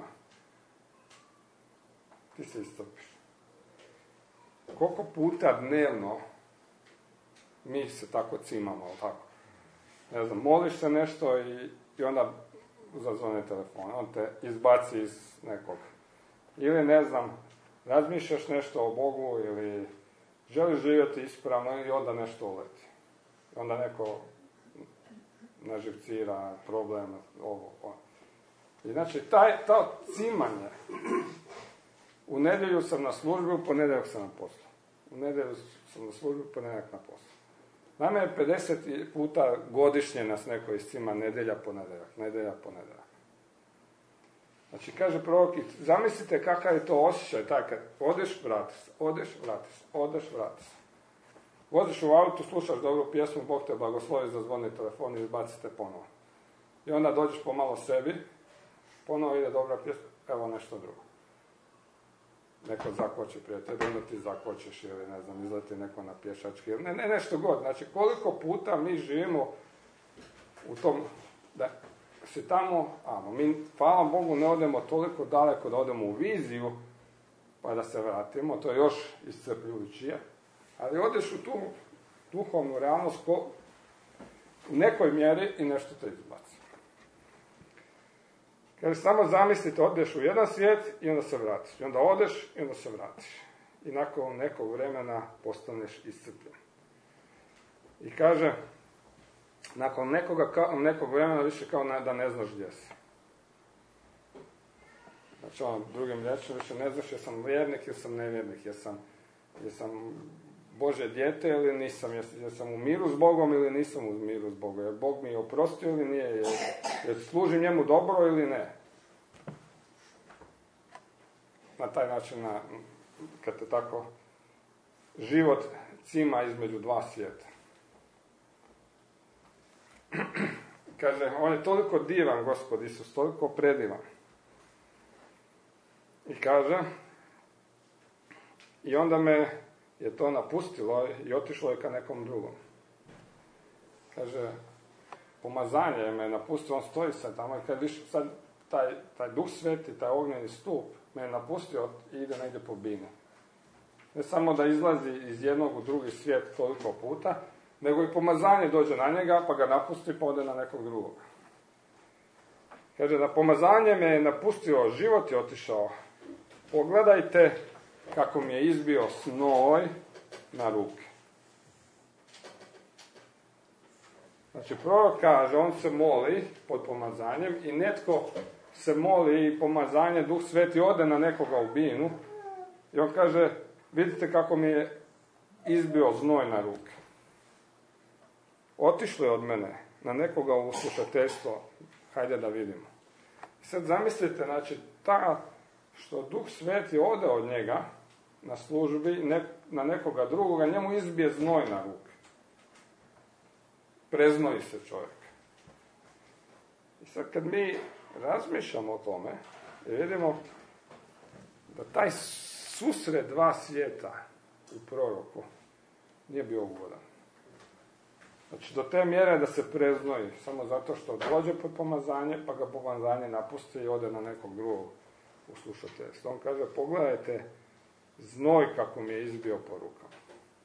S1: ti se iscrpiš. Koliko puta dnevno mi se tako cimamo, tako? Ne znam, moliš se nešto i, i onda zazvone telefon, on te izbaci iz nekog. Ili, ne znam, razmišljaš nešto o Bogu ili želiš živjeti ispravno i onda nešto uleti. Onda neko naživcira, problem, ovo, ovo. I znači, taj, to cimanje, u nedjelju sam na službi, u ponedjeljak sam na poslu. U nedjelju sam na službi, u ponedjeljak na poslu. Nama je pedeset puta godišnje nas neko iscima nedjelja, ponedjeljak, nedjelja, ponedjeljak. Znači, kaže prorok, zamislite kakav je to osjećaj, taj kad odeš, vratiš se, odeš, vratiš se, odeš, vratiš se. Voziš u autu, slušaš dobru pjesmu, Bog te blagoslovi, zazvoni telefon i izbacite ponovo. I onda dođeš pomalo sebi, ponovo ide dobra pjesma, evo nešto drugo. Neko zakoči prijatelj, onda ti zakočiš ili ne znam, izleti neko na pješački, ne, ne, nešto god. Znači, koliko puta mi živimo u tom, da se tamo, amo, mi, hvala Bogu, ne odemo toliko daleko da odemo u viziju, pa da se vratimo, to je još iscrpljujuće, ali odeš u tu duhovnu realnost ko, u nekoj mjeri i nešto te izbaci. Kad samo zamislite, odeš u jedan svijet i onda se vratiš. I onda odeš i onda se vratiš. I nakon nekog vremena postaneš iscrpljen. I kaže, nakon nekoga, kao, nekog vremena više kao da ne znaš gdje si. Znači, ono, drugim riječima, više ne znaš jesam vjernik ili sam nevjernik, jesam, jesam Božje dijete ili nisam, jesam u miru s Bogom ili nisam u miru s Bogom, jer Bog mi je oprostio ili nije, jer, jer služim njemu dobro ili ne. Na taj način, na, kad te tako život cima između dva svijeta. Kaže, on je toliko divan, Gospod Isus, toliko predivan. I kaže, i onda me je to napustilo i otišlo je ka nekom drugom. Kaže, pomazanje me je napustilo, on stoji sad tamo i kad više sad taj, taj duh sveti, taj ognjeni stup me je napustio i ide negdje po binu. Ne samo da izlazi iz jednog u drugi svijet toliko puta, nego i pomazanje dođe na njega, pa ga napusti, pa ode na nekog drugog. Kaže, na pomazanje me je napustio, život je otišao. Pogledajte kako mi je izbio snoj na ruke. Znači, prorok kaže, on se moli pod pomazanjem i netko se moli i pomazanje, Duh Sveti ode na nekoga u binu i on kaže, vidite kako mi je izbio znoj na ruke. Otišlo je od mene na nekoga u slušateljstvo, hajde da vidimo. Sad zamislite, znači, ta što Duh Sveti ode od njega na službi, ne, na nekoga drugoga, njemu izbije znoj na ruke. Preznoji se čovjek. I sad kad mi razmišljamo o tome, vidimo da taj susret dva svijeta u proroku nije bio ugodan. Znači, do te mjere da se preznoji, samo zato što dođe pod pomazanje, pa ga pomazanje napusti i ode na nekog drugog u slušateljstvo. On kaže, pogledajte znoj kako mi je izbio po rukama.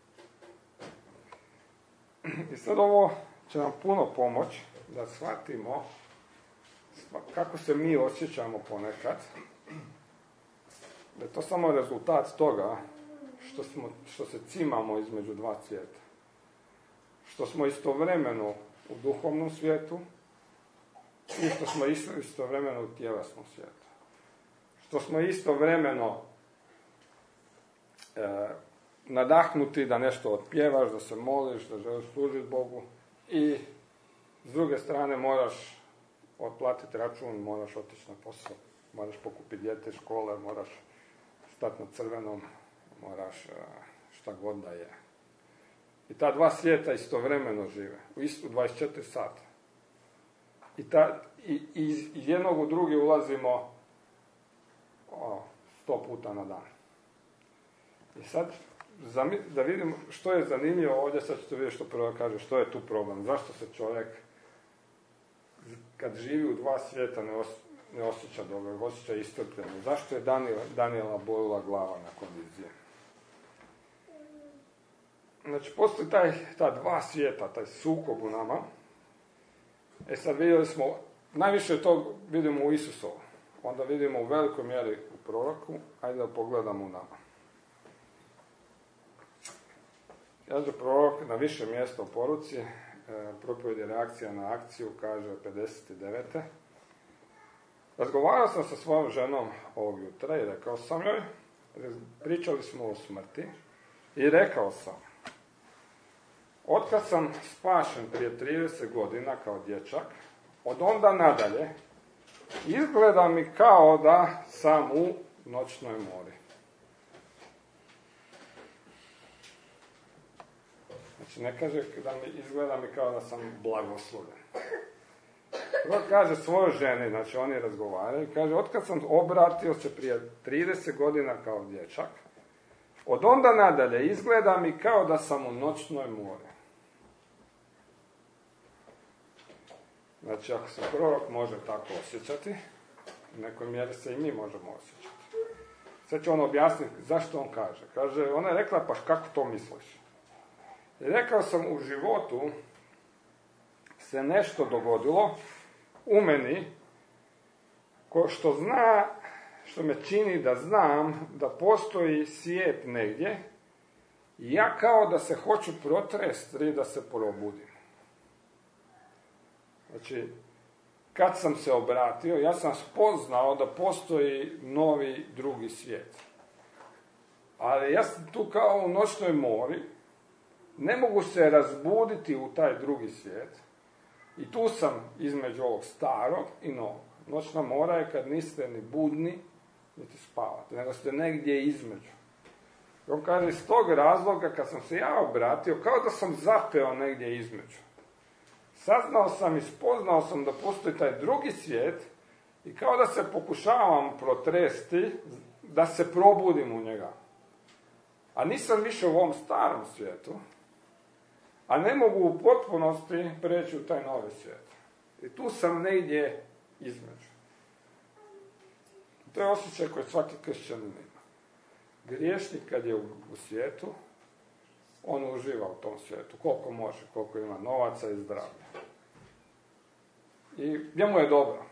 S1: I sad ovo će nam puno pomoći da shvatimo kako se mi osjećamo ponekad. Da je to samo rezultat toga što, smo, što se cimamo između dva svijeta. Što smo istovremeno u duhovnom svijetu i što smo isto, istovremeno u tjelesnom svijetu. Što smo istovremeno e, nadahnuti da nešto otpjevaš, da se moliš, da želiš služiti Bogu i s druge strane moraš otplatiti račun, moraš otići na posao, moraš pokupiti dijete iz škole, moraš stati na crvenom, moraš šta god da je. I ta dva svijeta istovremeno žive, u istu dvadeset četiri sata. I, ta, i, i iz jednog u drugi ulazimo o, sto puta na dan. I sad, da vidimo što je zanimljivo ovdje, sad ćete vidjeti što prvo kaže, što je tu problem. Zašto se čovjek, kad živi u dva svijeta, ne, os, ne osjeća dobro, osjeća istrpljeno. Zašto je Daniela, Daniela bolila glava nakon vizije? Znači, postoji taj, ta dva svijeta, taj sukob u nama. E sad vidjeli smo, najviše to vidimo u Isusovu. Onda vidimo u velikoj mjeri u proroku, ajde da pogledamo u nama. Kaže prorok na više mjesta u poruci, e, propovjedi reakcija na akciju, kaže pedeset devet. Razgovarao sam sa svojom ženom ovog jutra i rekao sam joj, pričali smo o smrti i rekao sam, otkad sam spašen prije trideset godina kao dječak, od onda nadalje, izgleda mi kao da sam u noćnoj mori. Znači, ne kaže da mi izgleda mi kao da sam blagosloven. Prvo kaže svojoj ženi, znači oni razgovaraju, kaže, otkad sam obratio se prije trideset godina kao dječak, od onda nadalje izgleda mi kao da sam u noćnoj mori. Znači, ako se prorok može tako osjećati, u nekoj mjeri se i mi možemo osjećati. Sad će on objasniti zašto on kaže. Kaže, ona je rekla, pa kako to misliš? I rekao sam, u životu se nešto dogodilo u meni, ko što zna, što me čini da znam da postoji svijet negdje i ja kao da se hoću protresti da se probudim. Znači, kad sam se obratio, ja sam spoznao da postoji novi drugi svijet. Ali ja sam tu kao u noćnoj mori, ne mogu se razbuditi u taj drugi svijet. I tu sam između ovog starog i novog. Noćna mora je kad niste ni budni, niti spavate, nego ste negdje između. I on kaže, iz tog razloga kad sam se ja obratio, kao da sam zapeo negdje između. Saznao sam i spoznao sam da postoji taj drugi svijet i kao da se pokušavam protresti, da se probudim u njega. A nisam više u ovom starom svijetu, a ne mogu u potpunosti preći u taj novi svijet. I tu sam negdje između. To je osjećaj koji svaki kršćanin ima. Griješnik kad je u, u svijetu, on uživa u tom svijetu, koliko može, koliko ima novaca i zdravlja. I njemu je dobro.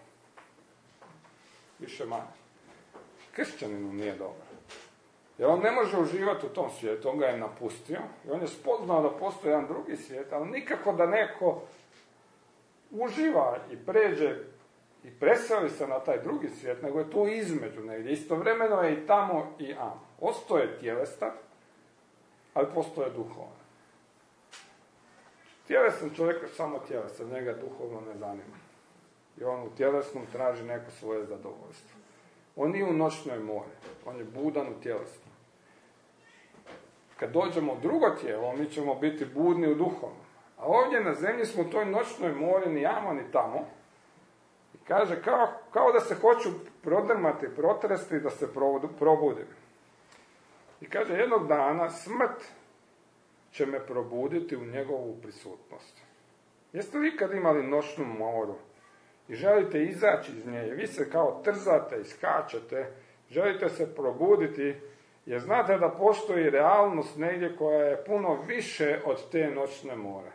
S1: Više manje. Kršćaninu nije dobro. Jer on ne može uživati u tom svijetu, on ga je napustio i on je spoznao da postoji jedan drugi svijet, ali nikako da neko uživa i pređe i preseli se na taj drugi svijet, nego je tu između negdje. Istovremeno je i tamo i am. Ostao je tjelestan, ali postoje duhovan. Tjelesan čovjek je samo tjelesan, njega duhovno ne zanima. I on u tjelesnom traži neko svoje zadovoljstvo. On nije u noćnoj mori, on je budan u tjelesnom. Kad dođemo u drugo tijelo, mi ćemo biti budni u duhovnom. A ovdje na zemlji smo u toj noćnoj mori, ni jamo, ni tamo. I kaže, kao, kao da se hoću prodrmati, protresti, da se probudim. I kaže, jednog dana smrt će me probuditi u njegovu prisutnost. Jeste li ikad imali noćnu moru i želite izaći iz nje, i vi se kao trzate i skačete, želite se probuditi, jer znate da postoji realnost negdje koja je puno više od te noćne more.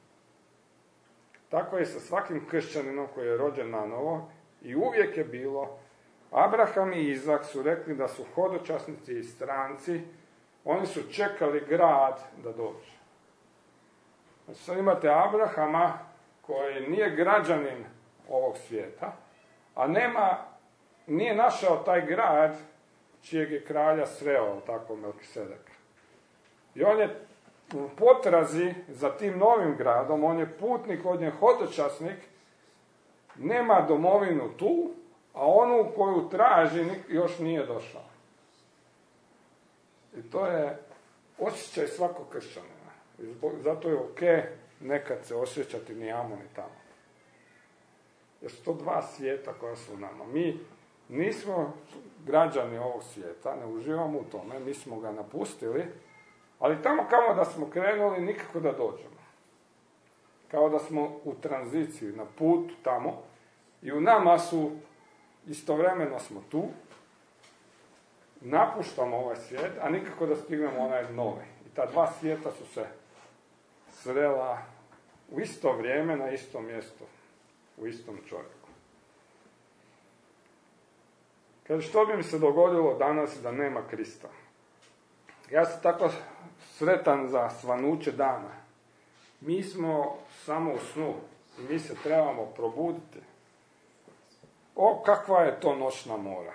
S1: Tako je sa svakim kršćaninom koji je rođen na novo i uvijek je bilo. Abraham i Izak su rekli da su hodočasnici i stranci, oni su čekali grad da dođe. Znači sad imate Abrahama koji nije građanin ovog svijeta, a nema, nije našao taj grad čijeg je kralja sreo, tako Melkisedek. I on je u potrazi za tim novim gradom, on je putnik, on je hodočasnik, nema domovinu tu, a onu koju traži još nije došao. I to je osjećaj svakog kršćanina. I zato je ok nekad se osjećati ni amo ni tamo. Jer su to dva svijeta koja su u nama. Mi nismo građani ovog svijeta, ne uživamo u tome, mi smo ga napustili, ali tamo kao da smo krenuli nikako da dođemo. Kao da smo u tranziciji, na putu tamo, i u nama su, istovremeno smo tu, napuštamo ovaj svijet, a nikako da stignemo onaj novi. I ta dva svijeta su se srela u isto vrijeme, na isto mjesto, u istom čovjeku. Kaže, što bi mi se dogodilo danas da nema Krista? Ja sam tako sretan za svanuće dana. Mi smo samo u snu i mi se trebamo probuditi. O, kakva je to noćna mora.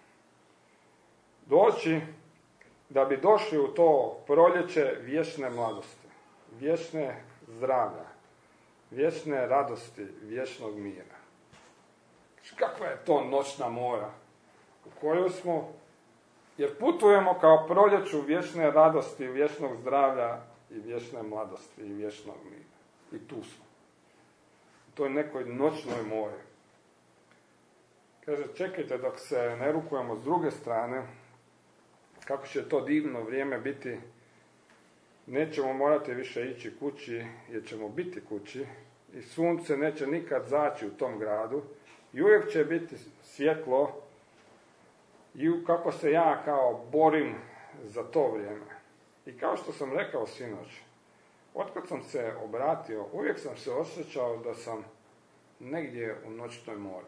S1: Doći da bi došli u to proljeće vječne mladosti, vječne zdravlja, vječne radosti, vječnog mira. Kakva je to noćna mora u kojoj smo, jer putujemo kao proljeću vječne radosti, vječnog zdravlja i vječne mladosti i vječnog mira. I tu smo. U toj nekoj noćnoj mori. Kaže, čekajte dok se ne rukujemo s druge strane, kako će to divno vrijeme biti. Nećemo morati više ići kući, jer ćemo biti kući i sunce neće nikad zaći u tom gradu i uvijek će biti svjetlo i kako se ja kao borim za to vrijeme. I kao što sam rekao sinoć, otkad sam se obratio, uvijek sam se osjećao da sam negdje u noćnoj mori.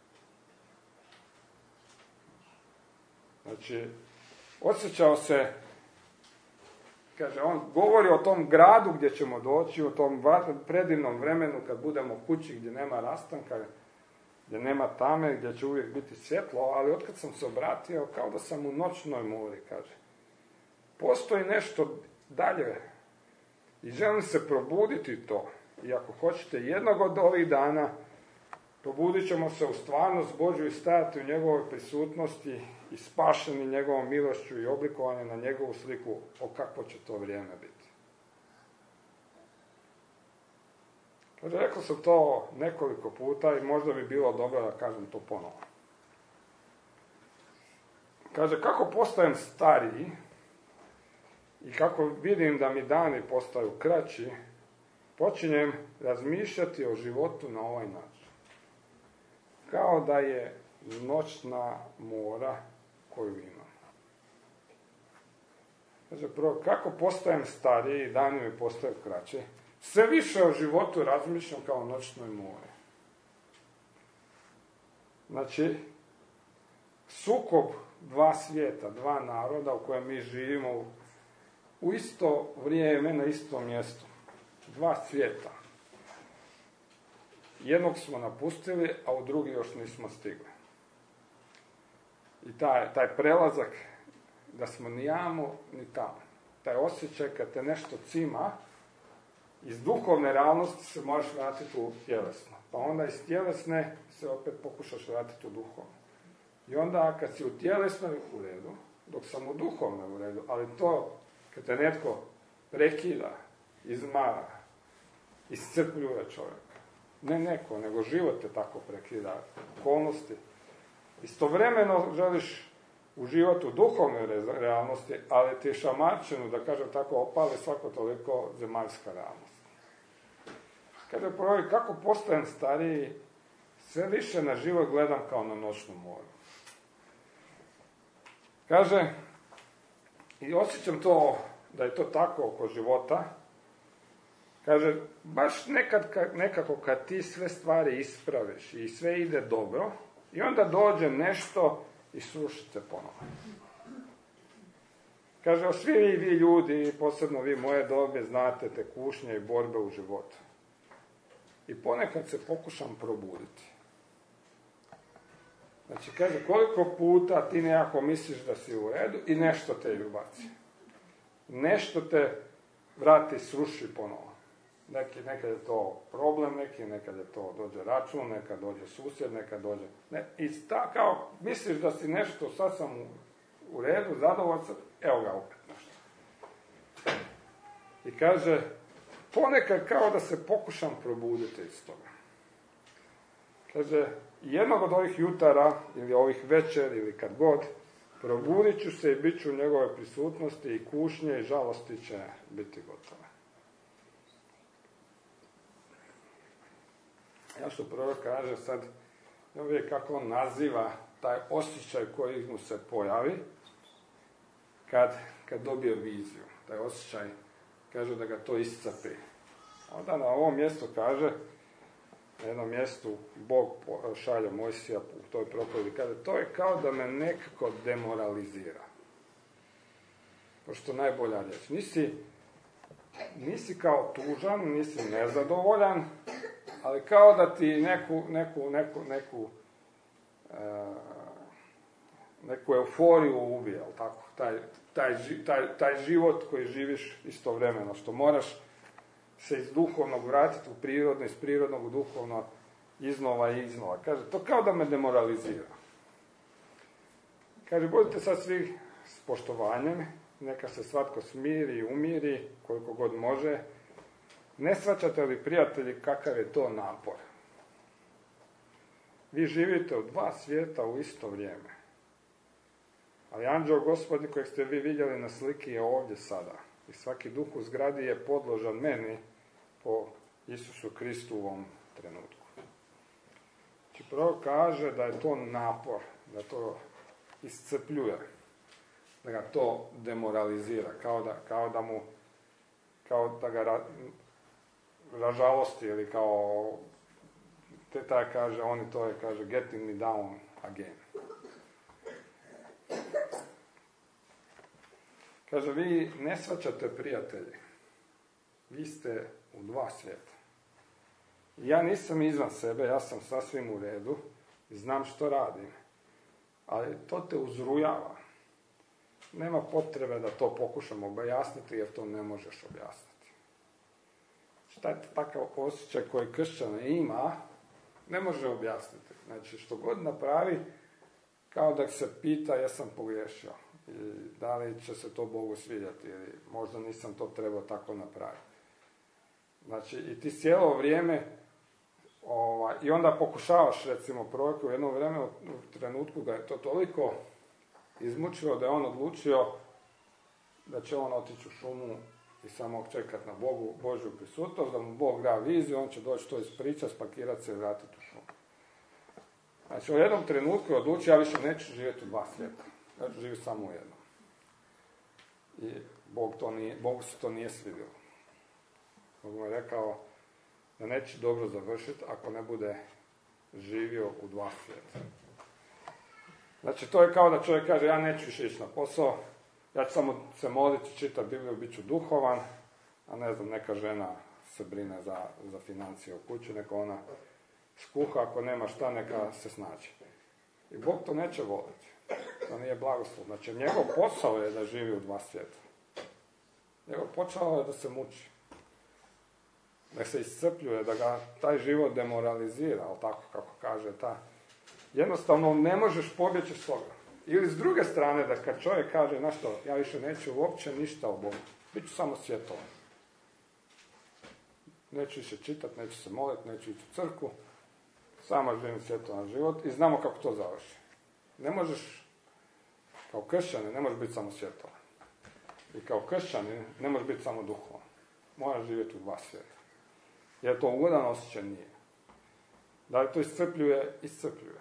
S1: Znači, osjećao se, kaže, on govori o tom gradu gdje ćemo doći, o tom predivnom vremenu kad budemo kući gdje nema rastanka, gdje nema tame, gdje će uvijek biti svjetlo, ali otkad sam se obratio, kao da sam u noćnoj mori, kaže. Postoji nešto dalje i želim se probuditi to. I ako hoćete jednog od ovih dana, probudit ćemo se u stvarnost Božju i stajati u njegovoj prisutnosti i spašeni njegovom milošću i oblikovani na njegovu sliku, o kakvo će to vrijeme biti. Kaže, rekao sam to nekoliko puta i možda bi bilo dobro da kažem to ponovo. Kaže, kako postajem stariji i kako vidim da mi dani postaju kraći, počinjem razmišljati o životu na ovaj način. Kao da je noćna mora koju imam. Kaže, prvo, kako postajem stariji i dani mi postaju kraći, sve više o životu razmišljam kao o noćnoj mori. Znači, sukob dva svijeta, dva naroda u kojem mi živimo u, u isto vrijeme, na istom mjestu. Dva svijeta. Jednog smo napustili, a u drugi još nismo stigli. I taj, taj prelazak da smo ni jamo, ni tamo. Taj osjećaj kad te nešto cima, iz duhovne realnosti se možeš vratiti u tjelesno. Pa onda iz tjelesne se opet pokušaš vratiti u duhovno. I onda kad si u tjelesnoj u redu, dok sam u duhovnoj u redu, ali to kad te netko prekida, izmara, iscrpljuje čovjeka. Ne neko, nego život te tako prekida, okolnosti. Istovremeno želiš uživati u duhovnoj realnosti, ali ti šamarčinu, da kažem tako, opali svako toliko zemaljska realnost. Kaže, prvo, kako postajem stariji, sve više na život gledam kao na noćnu moru. Kaže, i osjećam to, da je to tako oko života. Kaže, baš nekad, nekako kad ti sve stvari ispraviš i sve ide dobro, i onda dođe nešto i srušite ponovo. Kaže, svi vi, vi ljudi, posebno vi moje dobe, znate te kušnje i borbe u životu. I ponekad se pokušam probuditi. Znači, kaže, koliko puta ti nekako misliš da si u redu i nešto te ubaci. Nešto te vrati, sruši ponovo. Neki, nekad je to problem, neki, nekad je to dođe račun, nekad dođe susjed, nekad dođe... Ne, i ta, kao, misliš da si nešto, sad sam u, u redu, zadovoljan, evo ga opet nešto. I kaže, ponekad kao da se pokušam probuditi iz toga. Kaže, jednog od ovih jutara, ili ovih večer, ili kad god, probudit ću se i bit ću u njegove prisutnosti i kušnje i žalosti će biti gotove. Ja što prvo kaže sad, ne uvijek kako on naziva taj osjećaj koji mu se pojavi kad, kad dobije viziju. Taj osjećaj, kaže da ga to iscapi. Onda na ovom mjestu kaže, na jednom mjestu Bog šalje Mojsija u toj propovjedi, kaže, to je kao da me nekako demoralizira. Pošto najbolja riječ. Nisi, nisi kao tužan, nisi nezadovoljan, ali kao da ti neku, neku, neku, neku, e, neku euforiju ubije, tako? Taj, taj, taj, taj život koji živiš istovremeno, što moraš se iz duhovnog vratiti u prirodno, iz prirodnog u duhovno, iznova i iznova. Kaže, to kao da me demoralizira. Kaže, budite sad svi s poštovanjem neka se svatko smiri i umiri koliko god može. Ne shvaćate li, prijatelji, kakav je to napor? Vi živite u dva svijeta u isto vrijeme. Ali anđeo Gospodnji kojeg ste vi vidjeli na sliki je ovdje sada. I svaki duh u zgradi je podložan meni po Isusu Kristu u ovom trenutku. Znači, prvo kaže da je to napor, da to iscrpljuje, da ga to demoralizira, kao da, kao da mu, kao da ga ra, ražalosti, ili kao, te taj kaže, oni to je, kaže, getting me down again. Kaže, vi ne shvaćate, prijatelji, vi ste u dva svijeta. Ja nisam izvan sebe, ja sam sasvim u redu, znam što radim, ali to te uzrujava. Nema potrebe da to pokušamo objasniti, jer to ne možeš objasniti. Šta je takav osjećaj koji kršćan ima, ne može objasniti. Znači, što god napravi, kao da se pita jesam pogriješio, i da li će se to Bogu svidjeti, ili možda nisam to trebao tako napraviti. Znači, i ti cijelo vrijeme, ovaj, i onda pokušavaš, recimo, prorok u jedno vrijeme, u trenutku da je to toliko izmučilo, da je on odlučio da će on otići u šumu i samo čekati na Bogu, Božju prisutnost, da mu Bog da viziju, on će doći to ispričati, spakirati se i vratiti u šumu. Znači, u jednom trenutku je odlučio, ja više neću živjeti u dva svijeta. Ja ću živjeti samo u jednom. I Bog to nije, Bogu se to nije svidjelo. Bog mu je rekao da neće dobro završiti ako ne bude živio u dva svijeta. Znači, to je kao da čovjek kaže, ja neću više ići na posao, ja ću samo se moliti, čitati Bibliju, bit ću duhovan, a ne znam, neka žena se brine za, za financije u kući, neka ona skuha, ako nema šta, neka se snađe. I Bog to neće voliti. To nije blagoslov. Znači, njegov posao je da živi u dva svijeta. Njegov posao je da se muči. Da se iscrpljuje, da ga taj život demoralizira, ali tako kako kaže ta. Jednostavno ne možeš pobjeći s toga. Ili s druge strane, da kad čovjek kaže, znaš što, ja više neću uopće ništa o Bogu. Biću samo svjetovan. Neću više čitati, neću se moliti, neću ići u crkvu. Samo živim svjetovan život i znamo kako to završi. Ne možeš, kao kršćanin, ne možeš biti samo svjetovan. I kao kršćanin ne možeš biti samo duhovan. Moraš živjeti u dva svijeta. Jer to ugodan osjećaj nije. Da li to iscrpljuje? Iscrpljuje.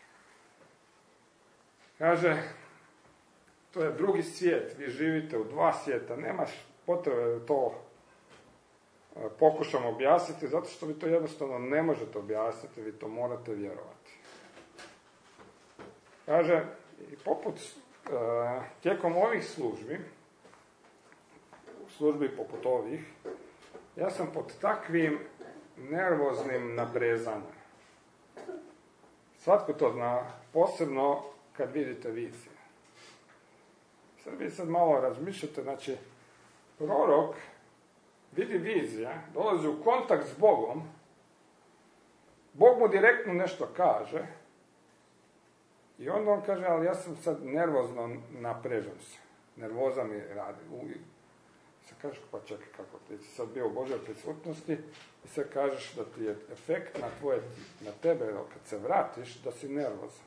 S1: Kaže, to je drugi svijet, vi živite u dva svijeta, nemaš potrebe da to pokušamo objasniti, zato što vi to jednostavno ne možete objasniti, vi to morate vjerovati. Kaže, i poput, tijekom ovih službi, službi poput ovih, ja sam pod takvim nervoznim nabrezanjem. Svatko to zna, posebno kad vidite vizije. Sad vi sad malo razmišljate, znači, prorok vidi vizije, dolazi u kontakt s Bogom, Bog mu direktno nešto kaže, i onda on kaže, ali ja sam sad nervozno naprežen se. Nervoza mi radi. Se kažeš, pa čekaj, kako ti si sad bio u Božoj prisutnosti i sad kažeš da ti je efekt na, tvoje, na tebe, kad se vratiš, da si nervozan.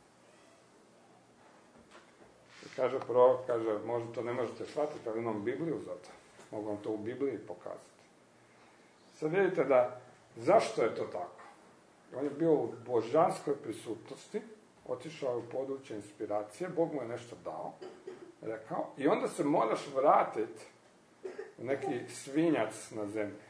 S1: I kaže prorok, kaže, možda to ne možete shvatiti, ali imam Bibliju za to. Mogu vam to u Bibliji pokazati. Sad vidite da, zašto je to tako? On je bio u božanskoj prisutnosti, otišao je u područje inspiracije, Bog mu je nešto dao, rekao, i onda se moraš vratiti u neki svinjac na zemlji.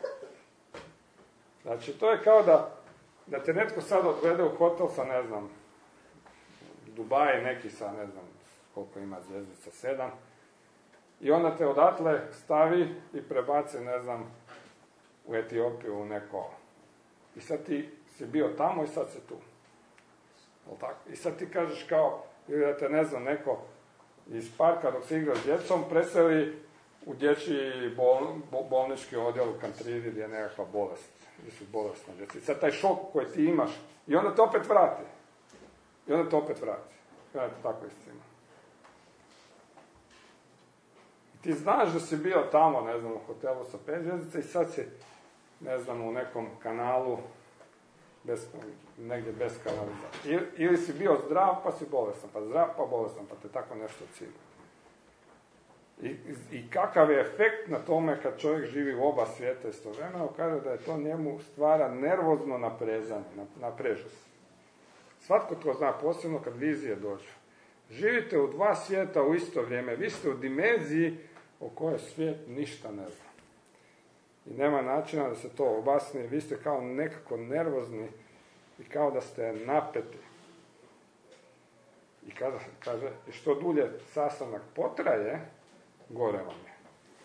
S1: Znači, to je kao da, da te netko sad odvede u hotel sa, ne znam, Dubaji neki sa, ne znam, koliko ima zvjezdica, sedam, i onda te odatle stavi i prebaci, ne znam, u Etiopiju, u neko. I sad ti si bio tamo i sad si tu. Tako? I sad ti kažeš kao, ili da te, ne znam, neko iz parka dok se igra s djecom preseli u dječji bol, bol, bolnički odjel u Kantridi gdje je nekakva bolest. Gdje su bolestna djeca. I sad taj šok koji ti imaš, i onda te opet vrati. I onda te opet vrati. Kada je to tako istina. Ti znaš da si bio tamo, ne znam, u hotelu sa pet zvjezdica i sad si, ne znam, u nekom kanalu, bez, negdje bez kanalizacije. Ili, ili si bio zdrav pa si bolestan, pa zdrav pa bolestan, pa te tako nešto cilja. I, i, I kakav je efekt na tome kad čovjek živi u oba svijeta istovremeno, kaže da je to njemu stvara nervozno naprezanje, naprežu se. Svatko to zna, posebno kad vizije dođu. Živite u dva svijeta u isto vrijeme, vi ste u dimenziji o kojoj svijet ništa ne zna. I nema načina da se to objasni, vi ste kao nekako nervozni i kao da ste napeti. I kada, kaže, i što dulje sastanak potraje, gore vam je.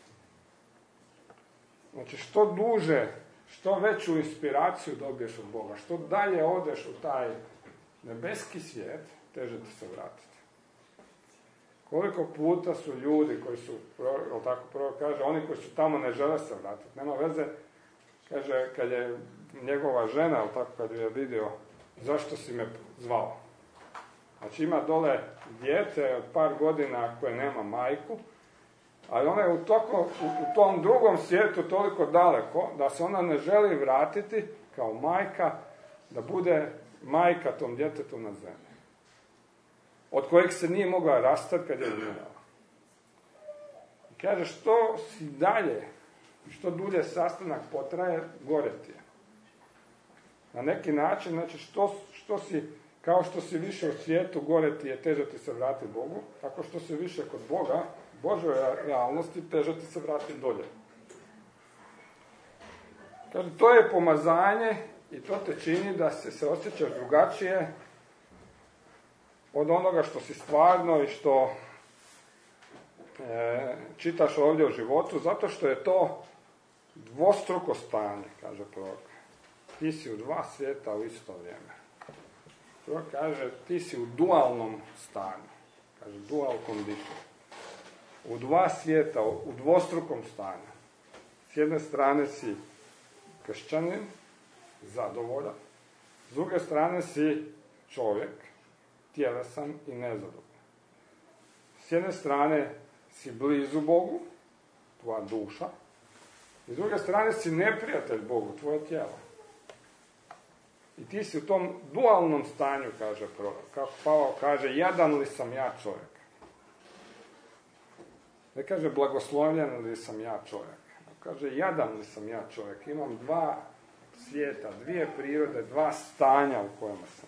S1: Znači, što duže, što veću inspiraciju dobiješ od Boga, što dalje odeš u taj nebeski svijet, teže ti se vratiti. Koliko puta su ljudi koji su, tako prvo kaže, oni koji su tamo ne žele se vratiti. Nema veze, kaže, kad je njegova žena, tako kad je vidio, zašto si me zvao. Znači ima dole dijete od par godina koje nema majku, ali ona je u, toko, u, u tom drugom svijetu toliko daleko da se ona ne želi vratiti kao majka, da bude majka tom djetetu na zemlji. Od kojeg se nije mogla rastati kad je umirala. I kaže, što si dalje, što dulje sastanak potraje, gore ti je. Na neki način, znači, što, što si, kao što si više u svijetu, gore ti je, teže ti se vrati Bogu, tako što si više kod Boga, Božoj realnosti, teže ti se vrati dolje. Kaže, to je pomazanje i to te čini da se, se osjećaš drugačije od onoga što si stvarno i što e, čitaš ovdje u životu, zato što je to dvostruko stanje, kaže prorok. Ti si u dva svijeta u isto vrijeme. Prorok kaže, ti si u dualnom stanju, kaže dual condition. U dva svijeta, u dvostrukom stanju. S jedne strane si kršćanin, zadovoljan, s druge strane si čovjek, tjelesan i nezadovoljan. S jedne strane si blizu Bogu, tvoja duša, i s druge strane si neprijatelj Bogu, tvoje tijelo. I ti si u tom dualnom stanju, kaže prorok. Kako Pavao kaže, jadan li sam ja čovjek? Ne kaže blagoslovljen li sam ja čovjek. Kaže, jadan li sam ja čovjek? Imam dva svijeta, dvije prirode, dva stanja u kojima sam.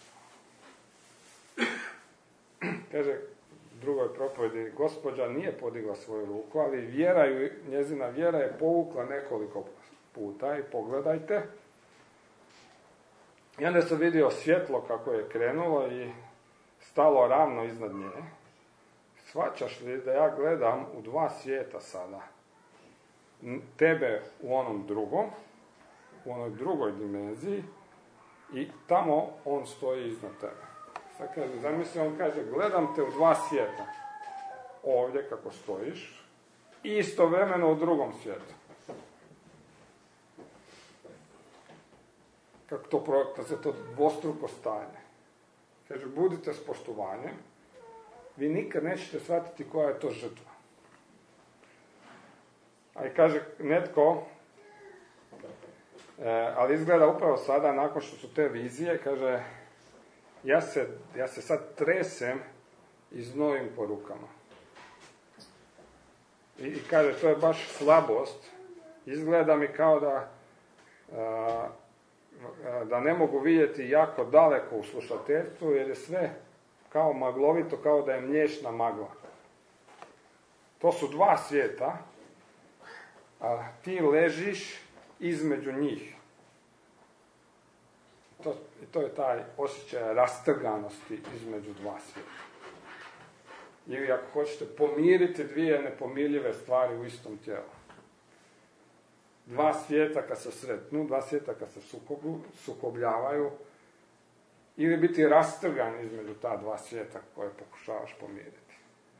S1: Kaže u drugoj propovjedi, gospođa nije podigla svoju ruku, ali vjera ju, njezina vjera je povukla nekoliko puta i pogledajte. I onda sam vidio svjetlo kako je krenulo i stalo ravno iznad nje. Shvaćaš li da ja gledam u dva svijeta sada? Tebe u onom drugom, u onoj drugoj dimenziji i tamo on stoji iznad tebe. Sad kaže, zamisli, on kaže, gledam te u dva svijeta. Ovdje kako stojiš i istovremeno u drugom svijetu. Kako to projekta za to dvostruko stanje. Kaže, budite s poštovanjem, vi nikad nećete shvatiti koja je to žrtva. A i kaže netko, e, ali izgleda upravo sada, nakon što su te vizije, kaže, ja se, ja se sad tresem i znojim po rukama. I, i kaže, to je baš slabost. Izgleda mi kao da a, da ne mogu vidjeti jako daleko u slušateljstvu, jer je sve kao maglovito, kao da je mliječna magla. To su dva svijeta, a ti ležiš između njih. To, i to je taj osjećaj rastrganosti između dva svijeta. Ili ako hoćete pomiriti dvije nepomirljive stvari u istom tijelu. Dva svijeta kad se sretnu, dva svijeta kad se sukobu, sukobljavaju, ili biti rastrgan između ta dva svijeta koje pokušavaš pomiriti.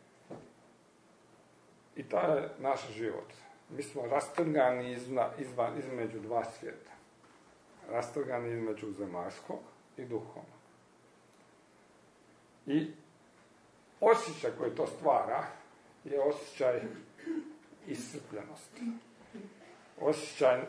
S1: I to je naš život. Mi smo rastrgani izna, izva, između dva svijeta. Rastrgani između zemaljskog i duhovnog. I osjećaj koji to stvara je osjećaj iscrpljenosti. Osjećaj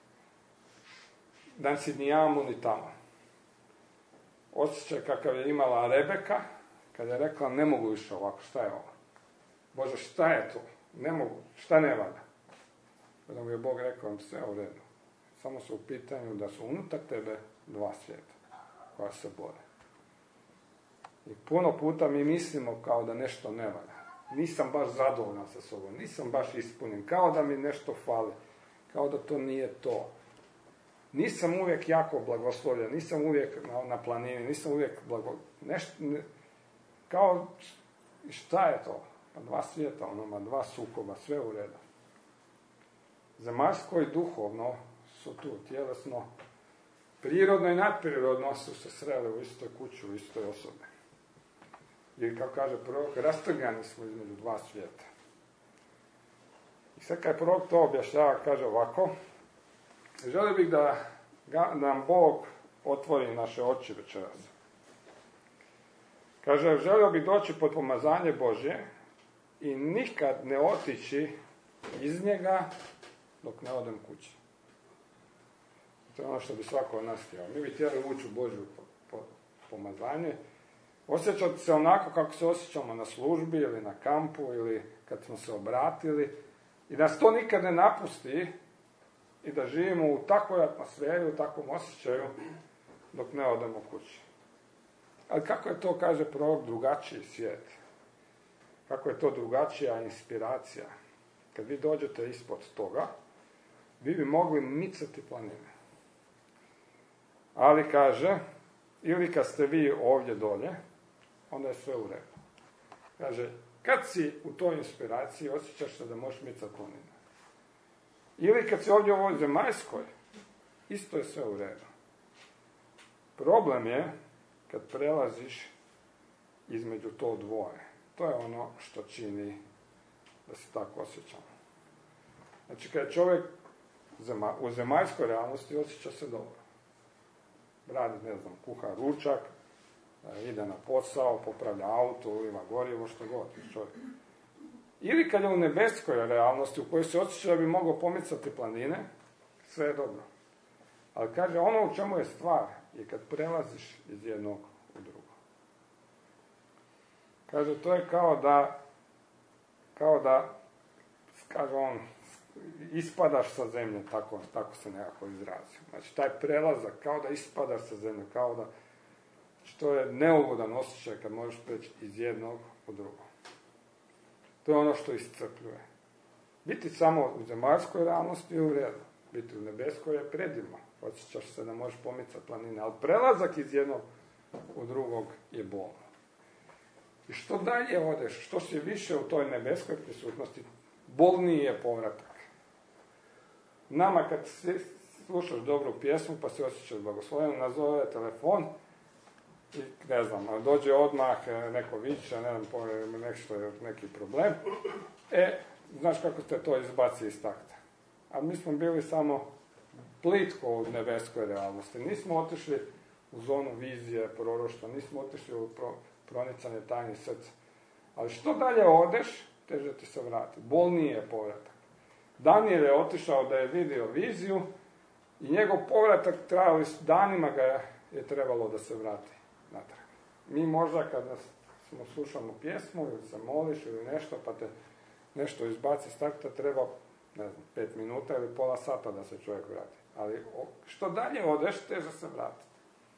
S1: da si ni jamu ni tamo. Osjećaj kakav je imala Rebeka, kada je rekla ne mogu više ovako, šta je ovo? Bože, šta je to? Ne mogu, šta ne valja? Kada mu je Bog rekao, sve u redu. Samo su u pitanju da su unutar tebe dva svijeta koja se bore. I puno puta mi mislimo kao da nešto ne valja. Nisam baš zadovoljan sa sobom, nisam baš ispunjen, kao da mi nešto fali, kao da to nije to. Nisam uvijek jako blagoslovljen, nisam uvijek na, na planini, nisam uvijek blago... Nešto, ne, kao, šta je to? Pa dva svijeta, onoma, dva sukoba, sve u redu. Zemaljsko i duhovno su tu, tjelesno, prirodno i nadprirodno su se sreli u istoj kući, u istoj osobi. I kao kaže prorok, rastrgani smo između dva svijeta. I sad kad prorok to objašnjava, kaže ovako, želio bih da, da nam Bog otvori naše oči večeras. Kaže, želio bih doći pod pomazanje Božje i nikad ne otići iz njega dok ne odem kući. To je ono što bi svako od nas htio. Mi bi htjeli ući u Božju pomazanje, osjećati se onako kako se osjećamo na službi ili na kampu ili kad smo se obratili i da nas to nikad ne napusti i da živimo u takvoj atmosferi, u takvom osjećaju dok ne odemo kući. Ali kako je to, kaže prorok, drugačiji svijet? Kako je to drugačija inspiracija? Kad vi dođete ispod toga, vi bi mogli micati planine. Ali kaže, ili kad ste vi ovdje dolje, onda je sve u redu. Kaže, kad si u toj inspiraciji, osjećaš se da možeš micati planine. Ili kad si ovdje u ovoj zemaljskoj, isto je sve u redu. Problem je kad prelaziš između to dvoje. To je ono što čini da se tako osjećamo. Znači, kad je čovjek u zemaljskoj realnosti, osjeća se dobro. Radi, ne znam, kuha ručak, ide na posao, popravlja auto, uliva gorivo, što god čovjek. Ili kad je u nebeskoj realnosti, u kojoj se osjeća da bi mogao pomicati planine, sve je dobro. Ali kaže, ono u čemu je stvar je kad prelaziš iz jednog u drugo. Kaže, to je kao da, kao da, kaže on, ispadaš sa zemlje, tako, tako se nekako izrazio. Znači, taj prelazak, kao da ispadaš sa zemlje, kao da, znači, to je neugodan osjećaj kad možeš preći iz jednog u drugo. To je ono što iscrpljuje. Biti samo u zemaljskoj realnosti je u redu. Biti u nebeskoj je predivno. Osjećaš se da možeš pomicati planine, ali prelazak iz jednog u drugog je bolno. I što dalje odeš, što si više u toj nebeskoj prisutnosti, bolniji je povratak. Nama kad slušaš dobru pjesmu pa se osjećaš blagosloveno, nazove telefon i ne znam, dođe odmah neko viče, ne znam, nešto je neki problem. E, znaš kako te to izbaci iz takta. A mi smo bili samo plitko u nebeskoj realnosti. Nismo otišli u zonu vizije, proroštva, nismo otišli u pro, pronicanje tajnih srca. Ali što dalje odeš, teže ti se vrati. Bolniji je povratak. Danijel je otišao da je vidio viziju i njegov povratak trajali danima ga je trebalo da se vrati natrag. Mi možda kad nas smo slušamo pjesmu ili se moliš ili nešto pa te nešto izbaci iz takta, treba ne znam, pet minuta ili pola sata da se čovjek vrati. Ali što dalje odeš, teže se vrati.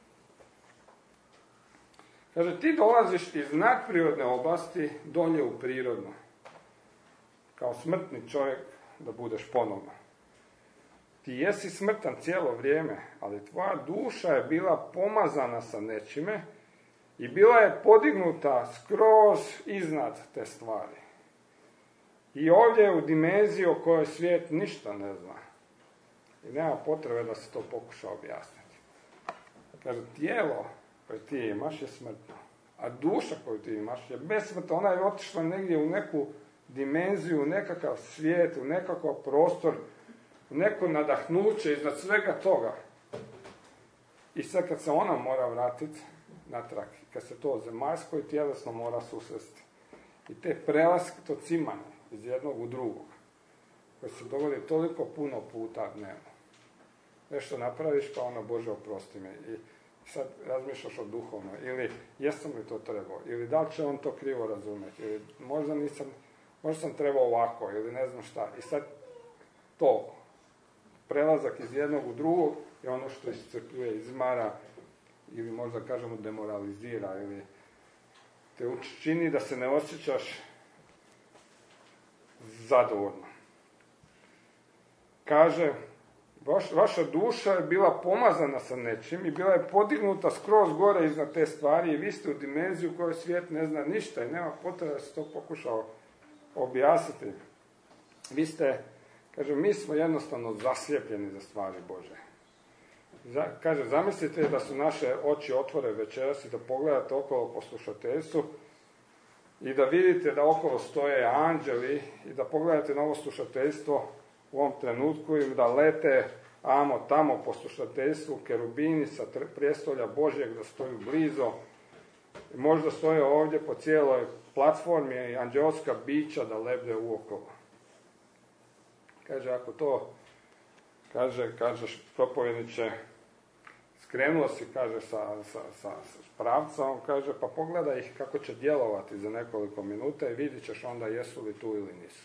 S1: Kaže, ti dolaziš iz nadprirodne oblasti dolje u prirodno. Kao smrtni čovjek da budeš ponovno. Ti jesi smrtan cijelo vrijeme, ali tvoja duša je bila pomazana sa nečime i bila je podignuta skroz iznad te stvari. I ovdje je u dimenziji o kojoj svijet ništa ne zna. I nema potrebe da se to pokuša objasniti. Kaže, tijelo koje ti imaš je smrtno, a duša koju ti imaš je besmrtna. Ona je otišla negdje u neku dimenziju, u nekakav svijet, u nekakav prostor, u neko nadahnuće iznad svega toga. I sad kad se ona mora vratiti natrag, kad se to zemaljsko i tjelesno mora susresti. I te prelaske, to cimanje, iz jednog u drugog, koji se dogodi toliko puno puta dnevno. Nešto napraviš, pa ono, Bože, oprosti me. I sad razmišljaš o duhovno, ili jesam li to trebao, ili da li će on to krivo razumjeti, ili možda nisam, možda sam trebao ovako, ili ne znam šta. I sad to, prelazak iz jednog u drugog, je ono što iscrpljuje, izmara, ili možda kažemo demoralizira, ili te učini da se ne osjećaš zadovoljno. Kaže, vaš, vaša duša je bila pomazana sa nečim i bila je podignuta skroz gore iznad te stvari i vi ste u dimenziju u kojoj svijet ne zna ništa i nema potrebe da se to pokušao objasniti. Vi ste, kaže, mi smo jednostavno zaslijepljeni za stvari Bože. Za, kaže, zamislite da su naše oči otvore večeras i da pogledate okolo po slušateljstvu i da vidite da okolo stoje anđeli i da pogledate na ovo slušateljstvo u ovom trenutku i da lete amo tamo po slušateljstvu kerubini sa prijestolja Božjeg da stoju blizu i možda stoje ovdje po cijeloj platformi i anđelska bića da lebde uokolo. Kaže, ako to, kaže, kažeš propovjedniče, skrenuo si, kaže, sa, sa, sa, sa pravca, on kaže, pa pogledaj ih kako će djelovati za nekoliko minuta i vidit ćeš onda jesu li tu ili nisu.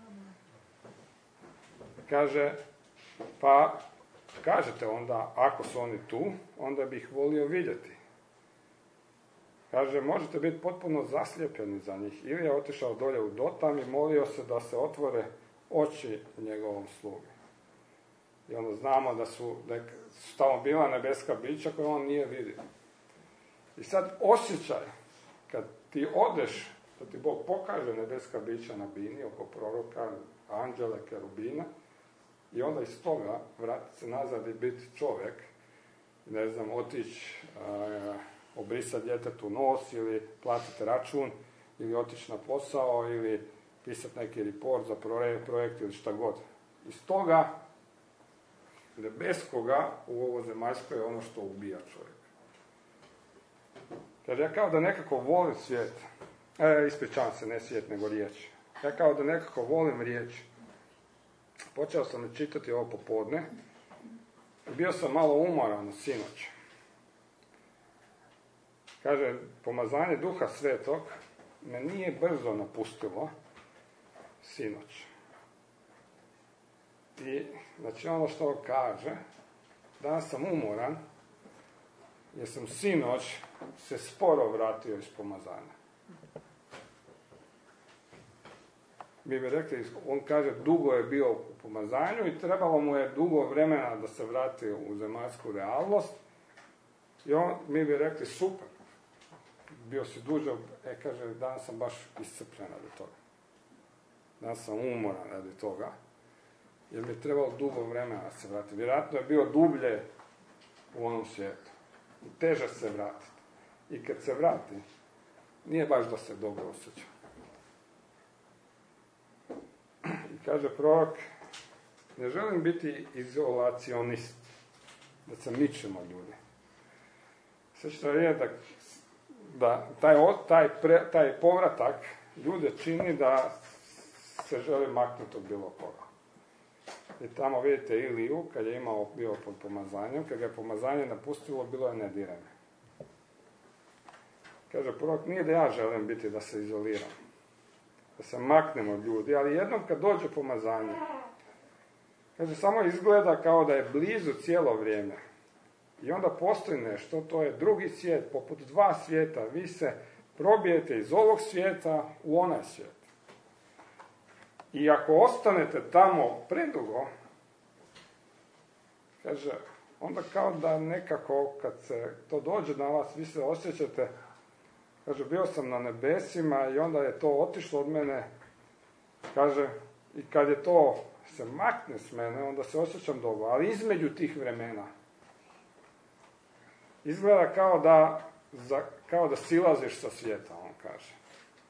S1: Kaže, pa kažete onda, ako su oni tu, onda bih ih volio vidjeti. Kaže, možete biti potpuno zaslijepljeni za njih. Ili je otišao dolje u Dotam i molio se da se otvore oči njegovom slugi. I onda znamo da su, da su tamo bila nebeska bića koje on nije vidio. I sad osjećaj, kad ti odeš, da ti Bog pokaže nebeska bića na bini, oko proroka, anđele, kerubina, i onda iz toga vratiti se nazad i biti čovjek, ne znam, otići, obrisati djetetu nos, ili platiti račun, ili otići na posao, ili pisati neki report za projekt ili šta god. Iz toga nebeskoga u ovo zemaljsko je ono što ubija čovjeka. Kaže, ja kao da nekako volim svijet, e, ispričavam se, ne svijet, nego riječ. Ja kao da nekako volim riječ. Počeo sam čitati ovo popodne, bio sam malo umoran sinoć. Kaže, pomazanje Duha Svetog me nije brzo napustilo sinoć. I, znači, ono što kaže, danas sam umoran, jer sam sinoć se sporo vratio iz pomazanja. Mi bi rekli, on kaže, dugo je bio u pomazanju i trebalo mu je dugo vremena da se vrati u zemaljsku realnost. I on, mi bi rekli, super, bio si duže, e, kaže, danas sam baš iscrpljen radi toga. Danas sam umoran radi toga, jer mi je trebalo dugo vremena da se vrati. Vjerojatno je bio dublje u onom svijetu. I teže se vratiti. I kad se vrati, nije baš da se dobro osjeća. I kaže prorok, ne želim biti izolacionist, da se mičemo ljudi. Sve što je da, da taj, taj, pre, taj povratak ljude čini da se želi maknuti od bilo koga. I tamo vidite Iliju, kad je imao bio pod pomazanjem, kad ga je pomazanje napustilo, bilo je nediranje. Kaže prorok, nije da ja želim biti da se izoliram, da se maknemo od ljudi, ali jednom kad dođe pomazanje, kaže, samo izgleda kao da je blizu cijelo vrijeme. I onda postoji nešto, to je drugi svijet, poput dva svijeta, vi se probijete iz ovog svijeta u onaj svijet. I ako ostanete tamo predugo, kaže, onda kao da nekako, kad se to dođe na vas, vi se osjećate, kaže, bio sam na nebesima i onda je to otišlo od mene, kaže, i kad je to se makne s mene, onda se osjećam dobro, ali između tih vremena, izgleda kao da, za, kao da silaziš sa svijeta, on kaže.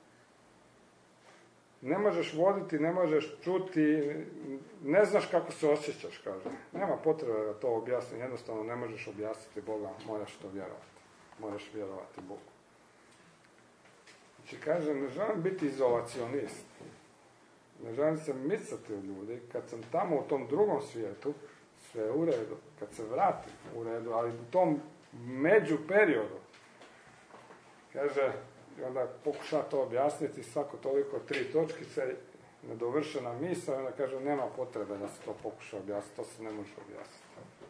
S1: Ne možeš voditi, ne možeš čuti, ne znaš kako se osjećaš, kaže. Nema potrebe da to objasnim, jednostavno ne možeš objasniti Boga, moraš to vjerovati. Moraš vjerovati Bogu. Znači, kaže, ne želim biti izolacionist. ne želim se micati od ljudi, kad sam tamo u tom drugom svijetu, sve je u redu, kad se vratim u redu, ali u tom među periodu, kaže, i onda pokuša to objasniti, svako toliko tri točkice, nedovršena misla, i onda kaže, nema potrebe da se to pokuša objasniti, to se ne može objasniti.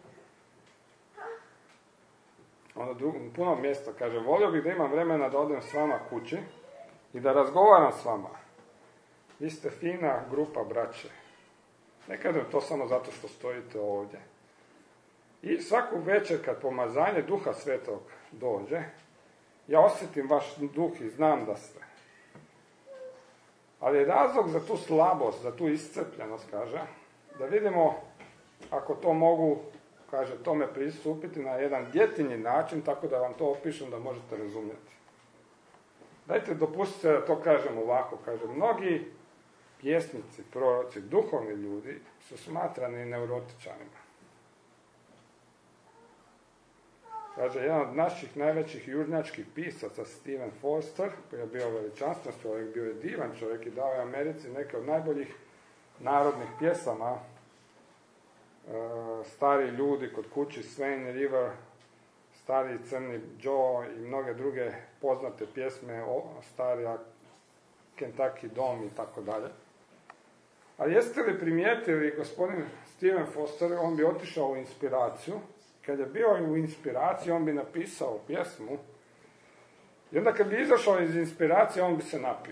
S1: Onda drug, puno mjesta kaže, volio bih da imam vremena da odem s vama kući i da razgovaram s vama. Vi ste fina grupa braće. Ne kažem to samo zato što stojite ovdje. I svaku večer kad pomazanje Duha Svetog dođe, ja osjetim vaš duh i znam da ste. Ali je razlog za tu slabost, za tu iscrpljenost, kaže, da vidimo, ako to mogu, kaže, tome pristupiti na jedan djetinji način, tako da vam to opišem da možete razumjeti. Dajte, dopustite da to kažem ovako, kaže, mnogi pjesnici, proroci, duhovni ljudi su smatrani neurotičanima. Kaže, jedan od naših najvećih južnjačkih pisaca, Steven Forster, koji je bio veličanstven čovjek, bio je divan čovjek i dao je Americi neke od najboljih narodnih pjesama. E, stari ljudi kod kući, Swain River, stari crni Joe i mnoge druge poznate pjesme, o, starija Kentucky dom i tako dalje. Ali jeste li primijetili, gospodin Steven Foster, on bi otišao u inspiraciju. Kad je bio u inspiraciji, on bi napisao pjesmu i onda kad bi izašao iz inspiracije, on bi se napio.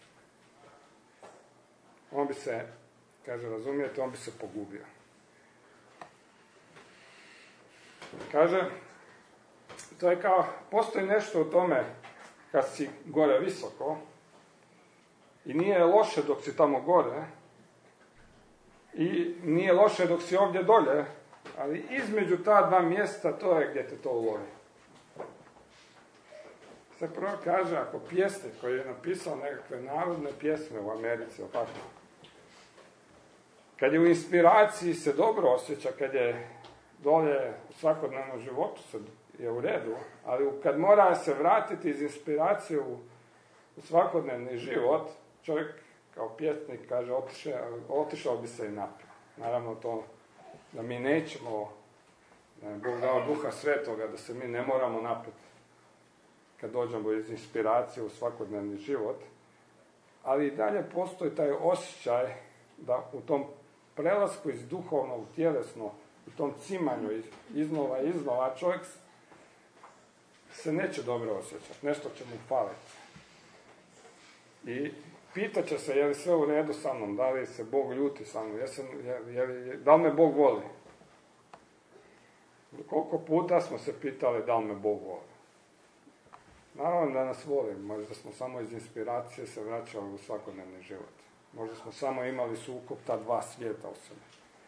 S1: On bi se, kaže, razumijete, on bi se pogubio. Kaže, to je kao, postoji nešto u tome kad si gore visoko i nije loše dok si tamo gore i nije loše dok si ovdje dolje, ali između ta dva mjesta, to je gdje te to ulovi. Sad prvo kaže, ako pjesnik koji je napisao nekakve narodne pjesme u Americi, opako, kad je u inspiraciji se dobro osjeća, kad je dolje u svakodnevnom životu se je u redu, ali kad mora se vratiti iz inspiracije u, u svakodnevni život, čovjek kao pjesnik kaže, otišao, otišao bi se i napio. Naravno to da mi nećemo, da je Bog dao Duha Svetoga, da se mi ne moramo napiti kad dođemo iz inspiracije u svakodnevni život, ali i dalje postoji taj osjećaj da u tom prelasku iz duhovno u tjelesno, u tom cimanju iznova i iznova, čovjek se neće dobro osjećati, nešto će mu faliti. I pitat će se je li sve u redu sa mnom, da li se Bog ljuti sa mnom, jesam, je, je, je, da li me Bog voli. Koliko puta smo se pitali da li me Bog voli. Naravno da nas voli, možda smo samo iz inspiracije se vraćali u svakodnevni život. Možda smo samo imali sukob ta dva svijeta u sebi.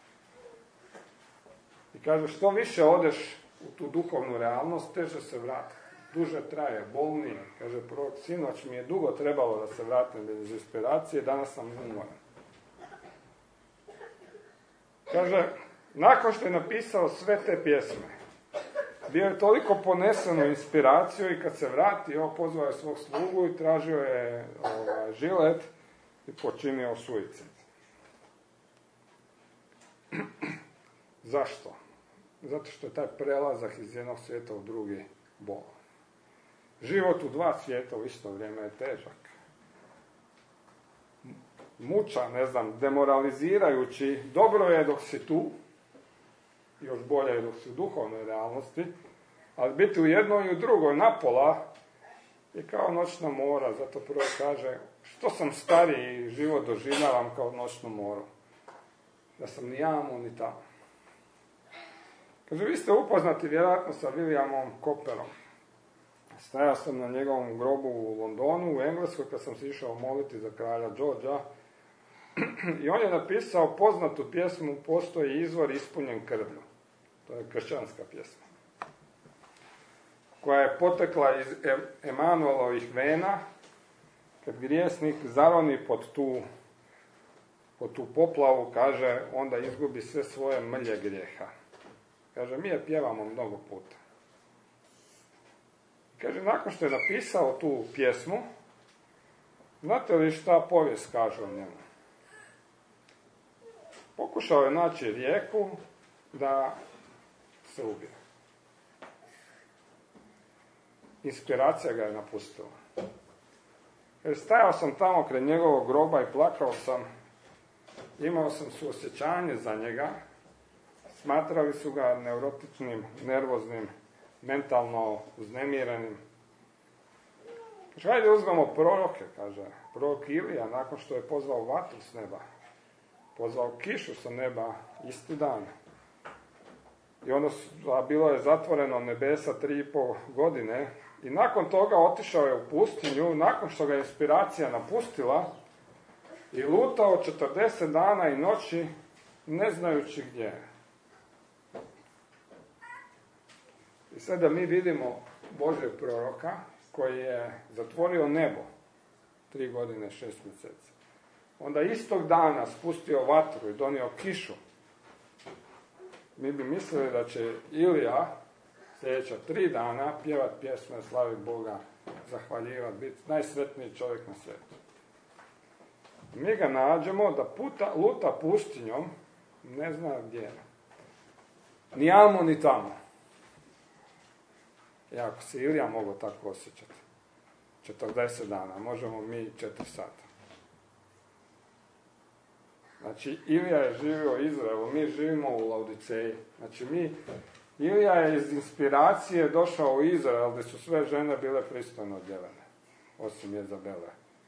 S1: I kaže, što više odeš u tu duhovnu realnost, teže se vrati. Duže traje, bolnije. Kaže, prorok, sinoć mi je dugo trebalo da se vratim iz inspiracije, danas sam umoran. Kaže, nakon što je napisao sve te pjesme, bio je toliko ponesen u inspiraciju i kad se vratio, pozvao je svog slugu i tražio je ovaj, žilet i počinio suicid. Zašto? Zato što je taj prelazak iz jednog svijeta u drugi bol. Život u dva svijeta u isto vrijeme je težak. Muča, ne znam, demoralizirajući. Dobro je dok si tu, još bolje je dok si u duhovnoj realnosti, ali biti u jednoj i u drugoj napola je kao noćna mora. Zato prvo kaže, što sam stariji život doživljavam kao noćnu moru. Da sam ni jamo ni tamo. Kaže, vi ste upoznati vjerojatno sa Williamom Cowperom. Stajao sam na njegovom grobu u Londonu, u Engleskoj, kad sam se išao moliti za kralja Georgea. I on je napisao poznatu pjesmu Postoji izvor ispunjen krvlju. To je kršćanska pjesma. Koja je potekla iz Emanuelovih vena, kad grijesnik zaroni pod tu, pod tu poplavu, kaže, onda izgubi sve svoje mlje grijeha. Kaže, mi je pjevamo mnogo puta. Kaže, nakon što je napisao tu pjesmu, znate li šta povijest kaže o njemu? Pokušao je naći rijeku da se ubije. Inspiracija ga je napustila. Jer stajao sam tamo kraj njegovog groba i plakao sam. Imao sam suosjećanje za njega. Smatrali su ga neurotičnim, nervoznim, mentalno uznemirenim. Kaže, hajde uzmemo proroke, kaže. Prorok Ilija, nakon što je pozvao vatru s neba, pozvao kišu sa neba isti dan. I onda su, a bilo je zatvoreno nebesa tri i pol godine. I nakon toga otišao je u pustinju, nakon što ga je inspiracija napustila, i lutao četrdeset dana i noći, ne znajući gdje je. I sada mi vidimo Božjeg proroka koji je zatvorio nebo tri godine, šest mjeseci. Onda istog dana spustio vatru i donio kišu. Mi bi mislili da će Ilija sljedeća tri dana pjevat pjesme, slaviti Boga, zahvaljivati, biti najsretniji čovjek na svijetu. Mi ga nađemo da puta, luta pustinjom, ne zna gdje je. Ni amo, ni tamo. I ako se Ilija mogao tako osjećati, četrdeset dana, možemo mi četiri sata. Znači, Ilija je živio u Izraelu, mi živimo u Laodiceji. Znači, mi, Ilija je iz inspiracije došao u Izrael, gdje su sve žene bile pristojno odjevene, osim Jezabele.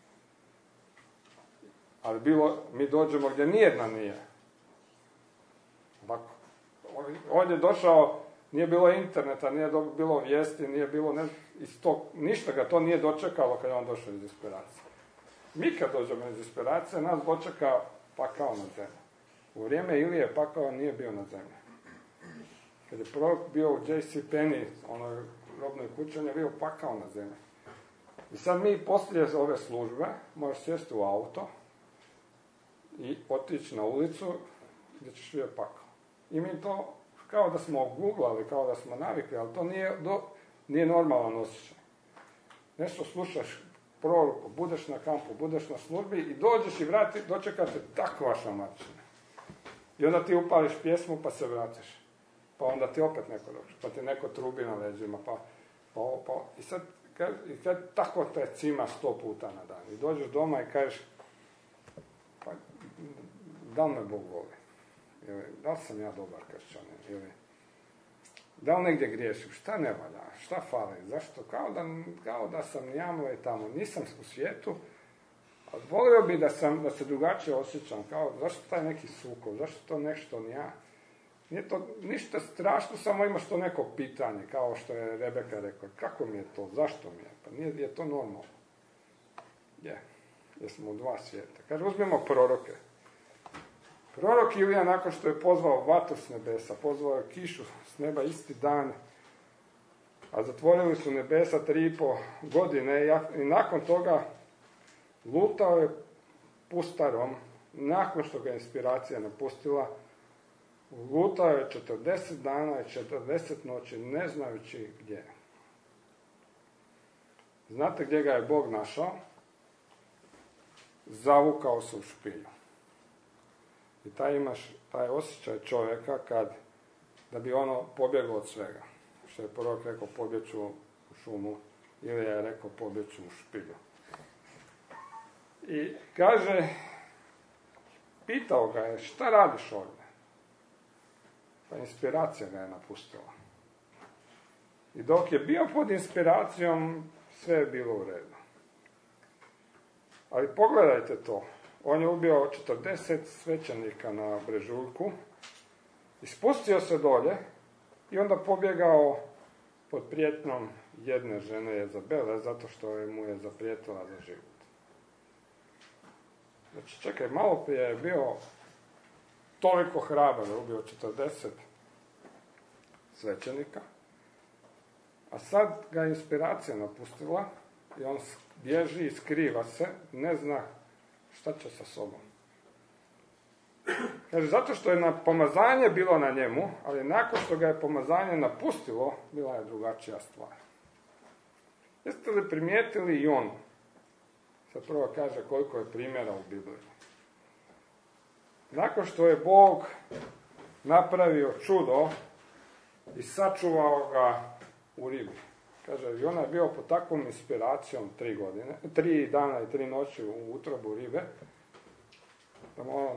S1: Ali bilo, mi dođemo gdje nijedna nije. Ovako. On je došao, nije bilo interneta, nije bilo vijesti, nije bilo, ne, iz tog, ništa ga to nije dočekalo kad je on došao iz inspiracije. Mi kad dođemo iz inspiracije, nas dočeka pakao na zemlji. U vrijeme Ilije pakao nije bio na zemlji. Kad je prorok bio u J C Penney, onoj robnoj kući, on je bio pakao na zemlji. I sad mi poslije ove službe možeš sjesti u auto i otići na ulicu gdje ćeš vidjeti pakao. I mi to kao da smo googlali, kao da smo navikli, ali to nije, do, nije normalan osjećaj. Nešto slušaš proroku, budeš na kampu, budeš na službi i dođeš i vrati, dočekate takva šamarčina. I onda ti upališ pjesmu pa se vratiš. Pa onda ti opet neko dođe, pa ti neko trubi na leđima, pa, pa, pa i sad kad, i kad tako te cima sto puta na dan. I dođeš doma i kažeš, pa da li me Bog voli? Ili, da li sam ja dobar kršćanin? Ili, da li negdje griješim? Šta ne valja? Šta fali? Zašto? Kao da, kao da sam jamle tamo. Nisam u svijetu, ali volio bi da, sam, da se drugačije osjećam. Kao, zašto taj neki sukob? Zašto to nešto ni ja? Nije to ništa strašno, samo imaš to neko pitanje, kao što je Rebeka rekla. Kako mi je to? Zašto mi je? Pa nije je to normalno. Je. Jer smo u dva svijeta. Kaže, uzmemo proroke. Prorok Ilija, nakon što je pozvao vatru s nebesa, pozvao je kišu s neba isti dan, a zatvorili su nebesa tri i po godine i nakon toga lutao je pustarom, nakon što ga je inspiracija napustila, lutao je četrdeset dana i četrdeset noći, ne znajući gdje. Znate gdje ga je Bog našao? Zavukao se u špilju. I taj imaš, taj osjećaj čovjeka kad, da bi ono pobjegao od svega. Što je prorok rekao, pobjeću u šumu, ili je rekao, pobjeću u špilju. I kaže, pitao ga je, šta radiš ovdje? Pa inspiracija ga je napustila. I dok je bio pod inspiracijom, sve je bilo u redu. Ali pogledajte to. On je ubio četrdeset svećenika na brežuljku, ispustio se dolje i onda pobjegao pod prijetnjom jedne žene Jezabele, zato što je mu je zaprijetila za život. Znači, čekaj, malo prije je bio toliko hrabar da je ubio četrdeset svećenika, a sad ga je inspiracija napustila i on bježi i skriva se, ne zna šta će sa sobom. Kaže, zato što je na pomazanje bilo na njemu, ali nakon što ga je pomazanje napustilo, bila je drugačija stvar. Jeste li primijetili i on? Sad prvo kaže koliko je primjera u Bibliji. nakon što je Bog napravio čudo i sačuvao ga u ribi. Kaže, Jona je bio pod takvom inspiracijom tri godine, tri dana i tri noći u utrobu ribe. On,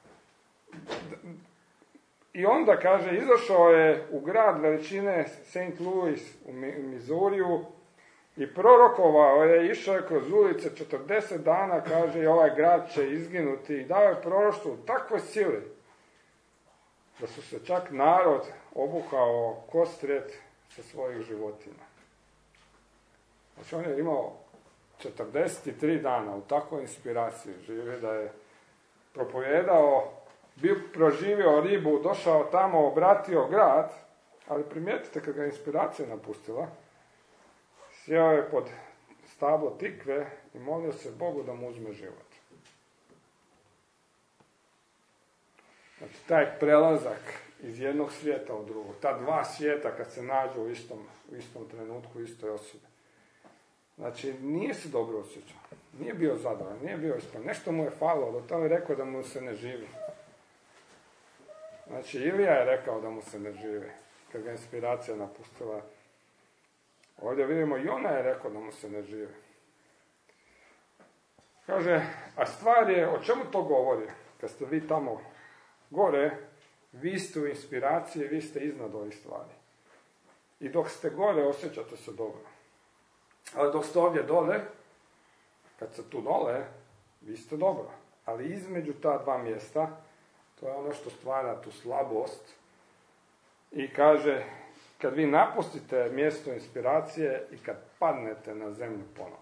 S1: I onda, kaže, izašao je u grad veličine Saint Louis u Mizuriju i prorokovao je, išao je kroz ulice četrdeset dana, kaže, i ovaj grad će izginuti, i dao je proroštvo u takvoj sili da su se čak narod obukao kostrijet sa svojih životinja. Znači on je imao četrdeset tri dana u takvoj inspiraciji živi, da je propovijedao, bio proživio ribu, došao tamo, obratio grad, ali primijetite kad ga inspiracija napustila, sjeo je pod stablo tikve i molio se Bogu da mu uzme život. Znači taj prelazak iz jednog svijeta u drugog, ta dva svijeta kad se nađu u istom, u istom trenutku, u istoj osobi. Znači, nije se dobro osjećao, nije bio zadovoljan, nije bio ispravan, nešto mu je falilo, do toga je rekao da mu se ne živi. Znači, Ilija je rekao da mu se ne živi, kad ga inspiracija napustila. Ovdje vidimo, Jona je rekao da mu se ne živi. Kaže, a stvar je, o čemu to govori? Kad ste vi tamo gore, vi ste u inspiraciji, vi ste iznad ovih stvari. I dok ste gore, osjećate se dobro. Ali dok ste ovdje dole, kad ste tu dole, vi ste dobro. Ali između ta dva mjesta, to je ono što stvara tu slabost. I kaže, kad vi napustite mjesto inspiracije i kad padnete na zemlju ponovo.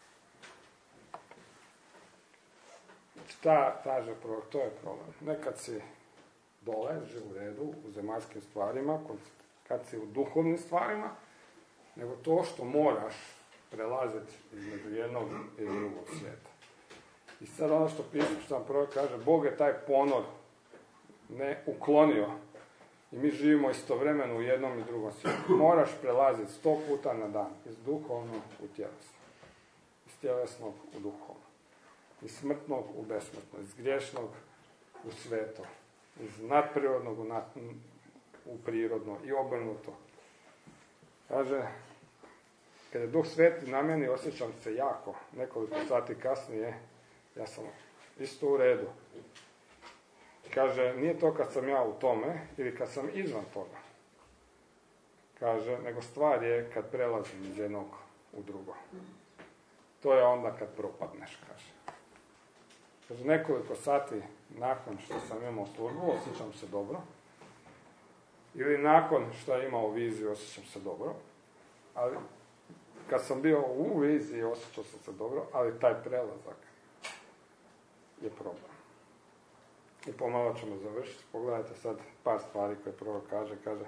S1: Znači, ta, kaže prorok, to je problem. Ne kad si dole, živ u redu, u zemaljskim stvarima, kad si u duhovnim stvarima, nego to što moraš prelaziti između jednog i drugog svijeta. I sad ono što piše, što nam prorok kaže, Bog je taj ponor ne uklonio i mi živimo istovremeno u jednom i drugom svijetu. Moraš prelaziti sto puta na dan, iz duhovnog u tjelesno, iz tjelesnog u duhovno, iz smrtnog u besmrtno, iz griješnog u sveto, iz nadprirodnog u, nad, u prirodno i obrnuto. Kaže, kada je Duh Sveti na meni, osjećam se jako. Nekoliko sati kasnije, ja sam isto u redu. Kaže, nije to kad sam ja u tome ili kad sam izvan toga. Kaže, nego stvar je kad prelazim iz jednog u drugo. To je onda kad propadneš, kaže. Kaže, nekoliko sati nakon što sam imao službu, osjećam se dobro. Ili nakon što je imao viziju, osjećam se dobro. Ali kad sam bio u viziji, osjećao sam se dobro, ali taj prelazak je problem. I pomalo ćemo završiti. Pogledajte sad par stvari koje prorok kaže. Kaže,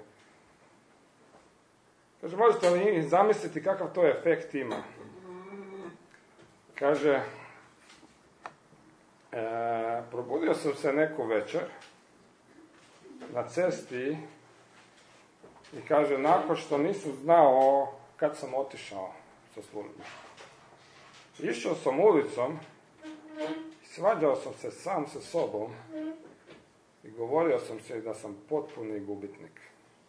S1: kaže možete li zamisliti kakav to efekt ima? Kaže, e, probudio sam se neku večer na cesti i kaže, nakon što nisam znao kad sam otišao sa službe. Išao sam ulicom, svađao sam se sam sa sobom i govorio sam se da sam potpuni gubitnik.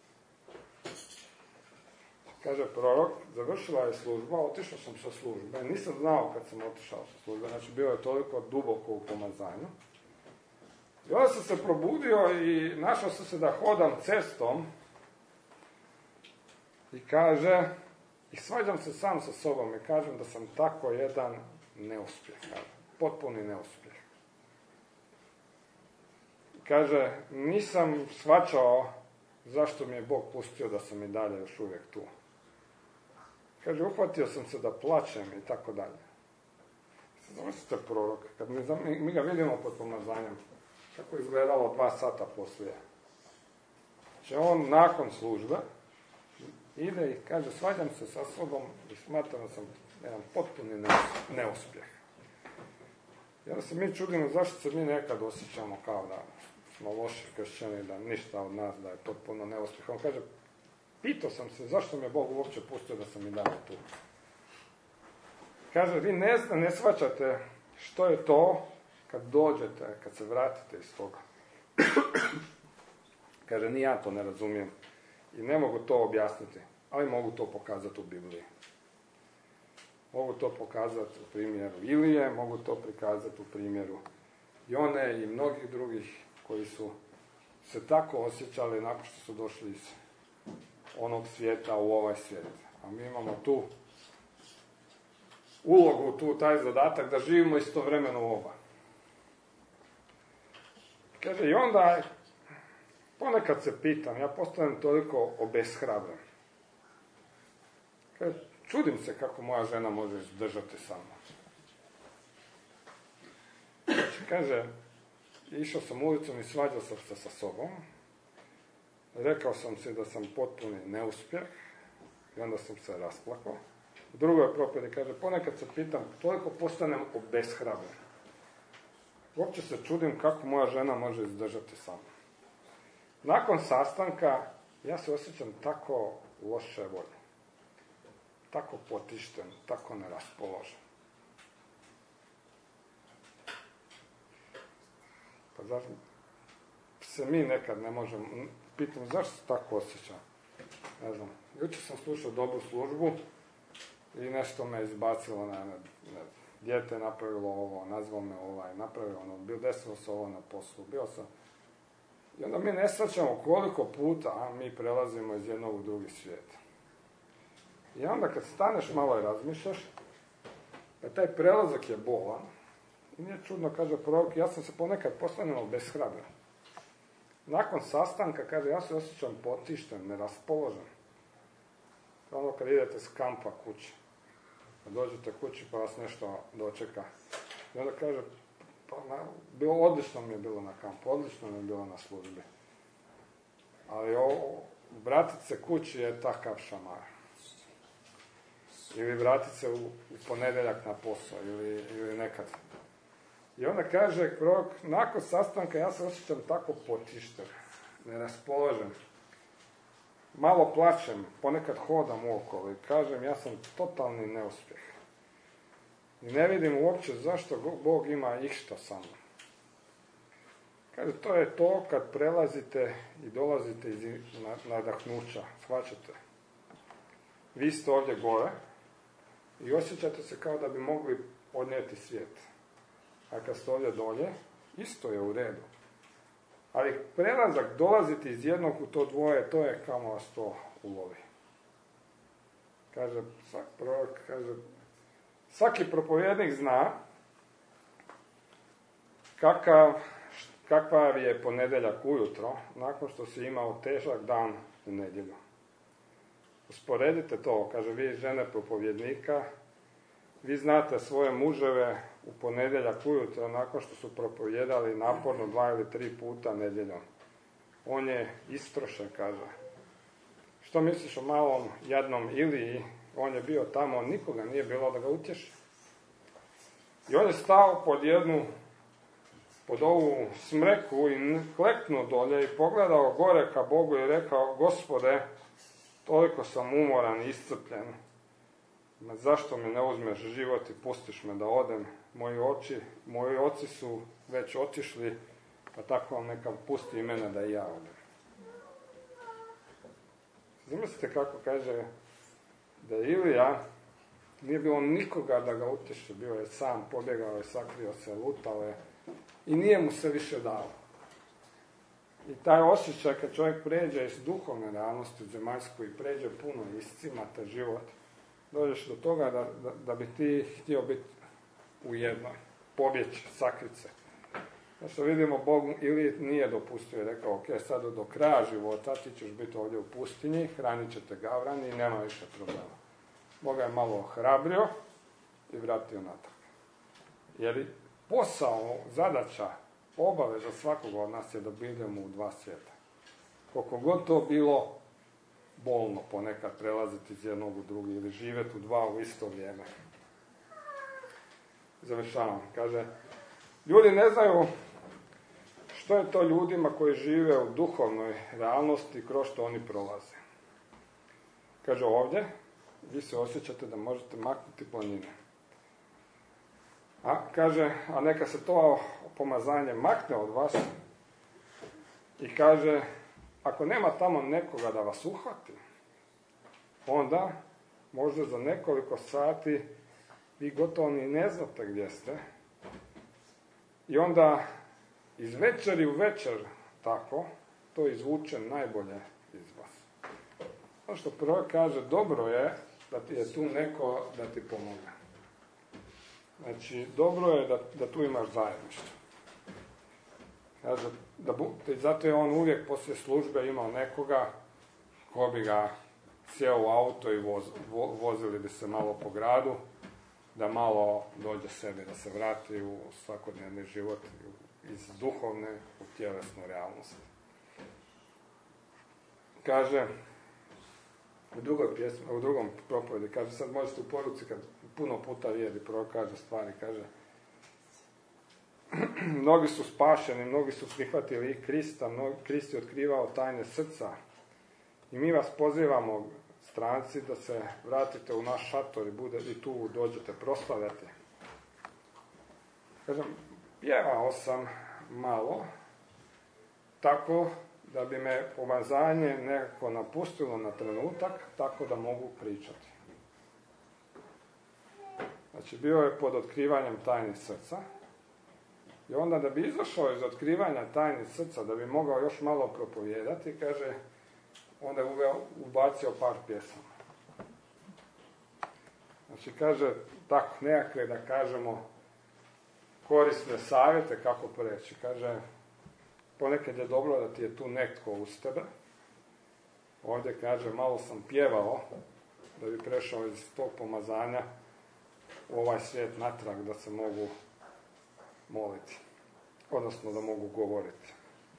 S1: Kaže prorok, završila je služba, otišao sam sa službe, nisam znao kad sam otišao sa službe, znači bio je toliko duboko u pomazanju. I onda sam se probudio i našao sam se da hodam cestom i kaže, i svađam se sam sa sobom i kažem da sam tako jedan neuspjeh, kaže, potpuni neuspjeh. Kaže, nisam shvaćao zašto mi je Bog pustio da sam i dalje još uvijek tu. Kaže, uhvatio sam se da plačem i tako dalje. Zamislite prorok, kad mi, mi ga vidimo pod pomazanjem, kako je izgledalo dva sata poslije. Znači on nakon službe ide i kaže, svađam se sa sobom i smatram da sam jedan potpuni neuspjeh. I onda se mi čudimo zašto se mi nekad osjećamo kao da smo loši kršćani, da ništa od nas, da je potpuno neuspjeh. On kaže, pitao sam se zašto mi je Bog uopće pustio da sam i dalje tu. Kaže, vi ne, ne shvaćate što je to kad dođete, kad se vratite iz toga. Kaže, ni ja to ne razumijem i ne mogu to objasniti, ali mogu to pokazati u Bibliji. Mogu to pokazati u primjeru Ilije, mogu to prikazati u primjeru Jone i mnogih drugih koji su se tako osjećali nakon što su došli iz onog svijeta u ovaj svijet. A mi imamo tu ulogu, tu taj zadatak da živimo istovremeno u oba. Kaže, i onda ponekad se pitam, ja postanem toliko obeshrabren. Kaže, čudim se kako moja žena može izdržati sa mnom. Znači, kaže, išao sam ulicom i svađao sam se sa sobom. Rekao sam se da sam potpuni neuspjeh i onda sam se rasplakao. U drugoj propovjedi kaže, ponekad se pitam, toliko postanem obeshrabren. Uopće se čudim kako moja žena može izdržati sa mnom. Nakon sastanka ja se osjećam tako loše volje. Tako potišten, tako neraspoložen. Pa zar se mi nekad ne možemo, pitam, zašto se tako osjećam? Ne znam, jučer sam slušao dobru službu i nešto me izbacilo na, ne, ne, dijete je napravilo ovo, nazvao me ovaj, napravilo ono, bio desilo se ovo na poslu, bio sam. I onda mi ne shvaćamo koliko puta a, mi prelazimo iz jednog u drugi svijet. I onda kad staneš malo i razmišljaš, pa taj prelazak je bolan. I nije čudno, kaže prorok, ja sam se ponekad postanemo beshrabren. Nakon sastanka, kaže, ja se osjećam potišten, neraspoložen. Ono kad idete s kampa kući, kad dođete kući pa vas nešto dočeka. I onda kaže, pa, na, bilo, odlično mi je bilo na kampu, odlično mi je bilo na službi. Ali ovo, vratit se kući je takav šamar. Ili vratit se u, u ponedjeljak na posao, ili, ili nekad. I onda kaže prorok, nakon sastanka ja se osjećam tako potišten, neraspoložen. Malo plačem, ponekad hodam uokolo i kažem ja sam totalni neuspjeh. I ne vidim uopće zašto Bog ima išta sa mnom. Kaže, to je to kad prelazite i dolazite iz nadahnuća, shvaćate. Vi ste ovdje gore i osjećate se kao da bi mogli odnijeti svijet. A kad ste ovdje dolje, isto je u redu. Ali prelazak, dolaziti iz jednog u to dvoje, to je kamo vas to ulovi. Kaže, svak prorok, kaže, svaki propovjednik zna kakav, kakav je ponedjeljak ujutro, nakon što si imao težak dan u nedjelju. Usporedite to, kaže, vi žene propovjednika, vi znate svoje muževe u ponedjeljak ujutro, nakon što su propovjedali naporno dva ili tri puta nedjeljom. On je istrošen, kaže. Što misliš o malom jadnom Iliji? On je bio tamo, nikoga nije bilo da ga utješi. I on je stao pod jednu, pod ovu smreku i kleknuo dolje i pogledao gore ka Bogu i rekao, Gospode, toliko sam umoran i iscrpljen. Ma zašto mi ne uzmeš život i pustiš me da odem? Moji oči, moji oci su već otišli, pa tako neka pusti i mene da i ja odem. Zamislite kako kaže da Ilija nije bilo nikoga da ga utješi, bio je sam, pobjegao je, sakrio se, lutao je i nije mu se više dalo. I taj osjećaj kad čovjek pređe iz duhovne realnosti zemaljsku i pređe puno i iscimate život, dođeš do toga da, da, da bi ti htio biti u jednoj, pobjeći, sakrit se. Znači vidimo, Bog ili nije dopustio, je rekao, ok, sad do kraja života ti ćeš biti ovdje u pustinji, hranit ćete gavrani i nema više problema. Bog je malo ohrabrio i vratio natrag. Jer posao, zadaća, obaveza svakog od nas je da budemo u dva svijeta. Koliko god to bilo bolno ponekad prelaziti iz jednog u drugi ili živjeti u dva u isto vrijeme. Završavam. Kaže, ljudi ne znaju što je to ljudima koji žive u duhovnoj realnosti kroz što oni prolaze. Kaže ovdje, vi se osjećate da možete maknuti planine. A kaže, a neka se to pomazanje makne od vas i kaže, ako nema tamo nekoga da vas uhvati, onda možda za nekoliko sati vi gotovo ni ne znate gdje ste. I onda iz večeri u večer tako, to izvuče najbolje iz vas. Ono što prvo kaže, dobro je da ti je tu neko da ti pomogne. Znači, dobro je da, da tu imaš zajedništvo. Kaže, da bu, zato je on uvijek poslije službe imao nekoga ko bi ga sjeo u auto i voz, vo, vozili bi se malo po gradu, da malo dođe sebi, da se vrati u svakodnevni život, iz duhovne u tjelesnu realnost. Kaže, u drugoj pjesmi, u drugom propovedi, kaže, sad možete u poruci, kad puno puta vidi, prvo kaže stvari, kaže, mnogi su spašeni, mnogi su prihvatili i Krista, mnogi, Krist je otkrivao tajne srca. I mi vas pozivamo, stranci, da se vratite u naš šator i, bude, i tu dođete proslavljati. Kažem, pjevao sam malo, tako da bi me pomazanje nekako napustilo na trenutak, tako da mogu pričati. Znači, bio je pod otkrivanjem tajnih srca. I onda da bi izašao iz otkrivanja tajnih srca, da bi mogao još malo propovijedati, kaže, onda je uveo, ubacio par pjesama. Znači, kaže, tako nekakve, da kažemo, korisne savjete kako preći. Kaže, ponekad je dobro da ti je tu netko uz tebe. Ovdje kaže, malo sam pjevao da bi prešao iz tog pomazanja u ovaj svijet natrag, da se mogu moliti. Odnosno da mogu govoriti.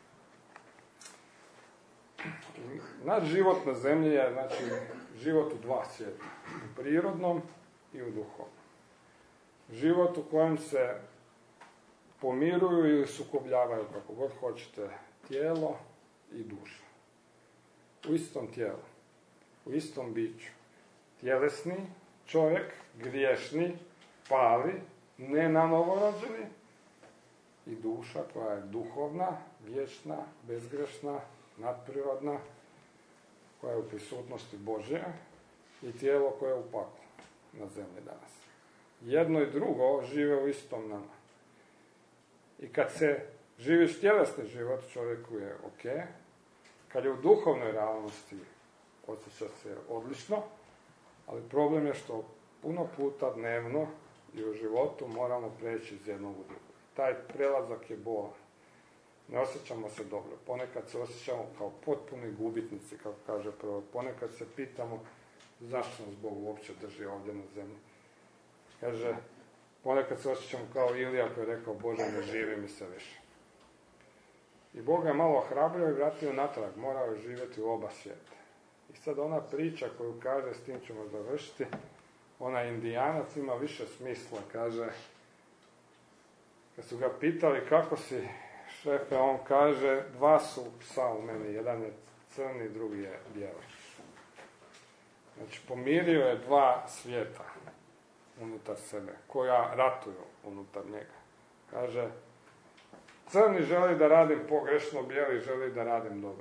S1: Naš život na zemlji je, znači, život u dva svijeta. U prirodnom i u duhovnom. Život u kojem se pomiruju ili sukobljavaju, kako god hoćete, tijelo i duša. U istom tijelu. U istom biću. Tjelesni čovjek, griješni, pali, ne na novorođeni, i duša koja je duhovna, vječna, bezgrešna, nadprirodna, koja je u prisutnosti Božje, i tijelo koje je u paklu na zemlji danas. Jedno i drugo žive u istom nama. I kad se živiš tjelesni život, čovjeku je ok. Kad je u duhovnoj realnosti, osjeća se odlično, ali problem je što puno puta dnevno i u životu moramo preći iz jednog u drugo. Taj prelazak je bolan. Ne osjećamo se dobro. Ponekad se osjećamo kao potpuni gubitnici, kako kaže prvo. Ponekad se pitamo zašto nas Bog uopće drži ovdje na zemlji. Kaže, ponekad se osjećamo kao Ilija koji je rekao, Bože, ne živi mi se više. I Bog je malo ohrabrio i vratio natrag. Morao je živjeti u oba svijeta. I sad ona priča koju kaže, s tim ćemo završiti, ona Indijanac ima više smisla. Kaže, kad su ga pitali kako si, šefe, on kaže, dva su psa u meni, jedan je crni, drugi je bijeli. Znači, pomirio je dva svijeta unutar sebe, koja ratuju unutar njega. Kaže, crni želi da radim pogrešno, bijeli želi da radim dobro.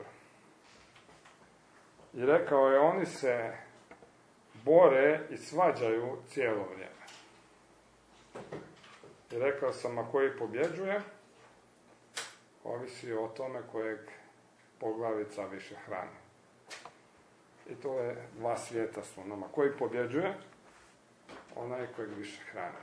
S1: I rekao je, oni se bore i svađaju cijelo vrijeme. I rekao sam, a koji pobjeđuje, ovisi o tome kojeg poglavica više hrani. I to je dva svijeta su nama. Koji pobjeđuje? Onaj kojeg više hrani.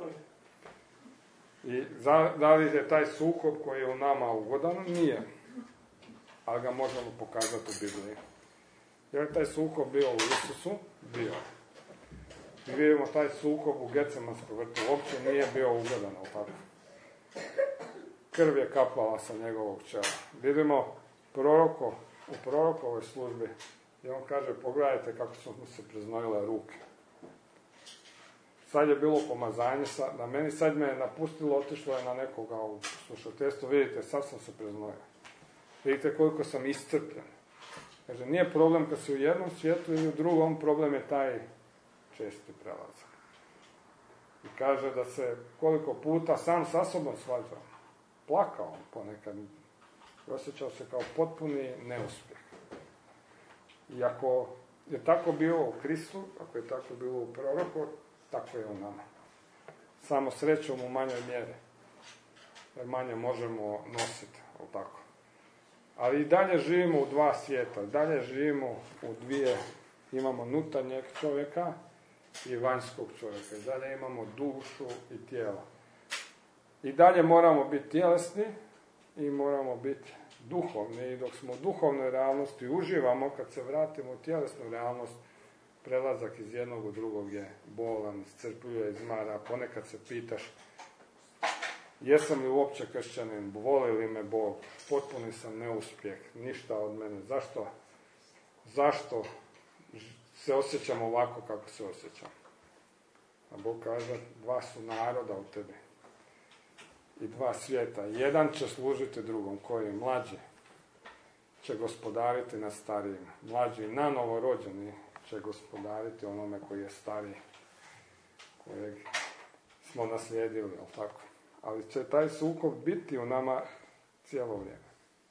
S1: I za, da li je taj sukob koji je u nama ugodan? Nije. Ali ga možemo pokazati u Bibliji. Je li taj sukob bio u Isusu? Bio. Mi vidimo taj sukob u Getsemanskom vrtu. Uopće nije bio ugodan, ali tako. Krv je kapala sa njegovog čela. Vidimo proroko, u prorokovoj službi, i on kaže, pogledajte kako su mu se preznojile ruke. Sad je bilo pomazanje, na meni sad me je napustilo, otišlo je na nekoga u slušateljstvu, vidite, sad sam se preznojio. Vidite koliko sam iscrpljen. Kaže, nije problem kad si u jednom svijetu ili u drugom, problem je taj česti prelazak. I kaže da se koliko puta sam sa sobom svađao. Plakao ponekad. I osjećao se kao potpuni neuspjeh. I ako je tako bilo u Kristu, ako je tako bilo u proroku, tako je u nama. Samo srećom u manjoj mjeri. Jer manje možemo nositi, ali tako. Ali i dalje živimo u dva svijeta. Dalje živimo u dvije, imamo unutarnjeg čovjeka i vanjskog čovjeka. I dalje imamo dušu i tijelo. I dalje moramo biti tjelesni i moramo biti duhovni. I dok smo u duhovnoj realnosti uživamo, kad se vratimo u tjelesnu realnost, prelazak iz jednog u drugog je bolan, iscrpljuje, izmara. Ponekad se pitaš, jesam li uopće kršćanin, voli li me Bog, potpuni sam neuspjeh, ništa od mene. Zašto? Zašto se osjećam ovako kako se osjećam? A Bog kaže, dva su naroda u tebi. I dva svijeta. Jedan će služiti drugom, koji je mlađi će gospodariti na starijim. Mlađi na novorođeni će gospodariti onome koji je stariji, kojeg smo naslijedili, jel tako? Ali će taj sukob biti u nama cijelo vrijeme.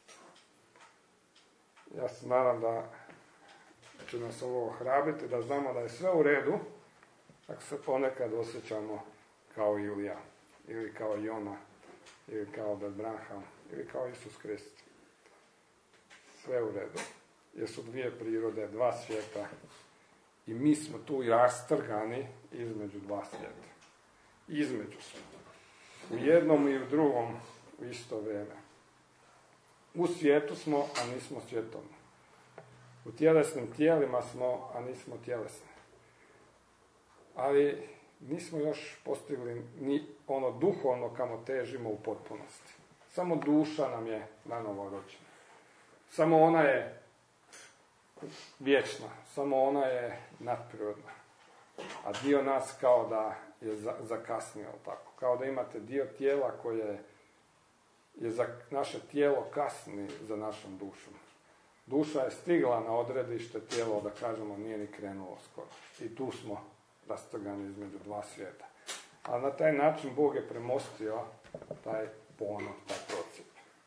S1: Ja se nadam da će nas ovo ohrabriti, da znamo da je sve u redu, ako se ponekad osjećamo kao Ilija, ili kao Jona, ili kao Abraham, ili kao Isus Krist. Sve u redu. Jer su dvije prirode, dva svijeta. I mi smo tu rastrgani između dva svijeta. Između smo. U jednom i u drugom u isto vrijeme. U svijetu smo, a nismo svjetovni. U tjelesnim tijelima smo, a nismo tjelesni. Ali nismo još postigli ni ono duhovno kamo težimo u potpunosti. Samo duša nam je nanovo rođena. Samo ona je vječna. Samo ona je nadprirodna. A dio nas kao da je zakasnio, tako. Kao da imate dio tijela koje je za naše tijelo kasni za našom dušom. Duša je stigla na odredište, tijelo, da kažemo, nije ni krenulo skoro. I tu smo rastrgani između dva svijeta. A na taj način Bog je premostio taj ponor, taj procip.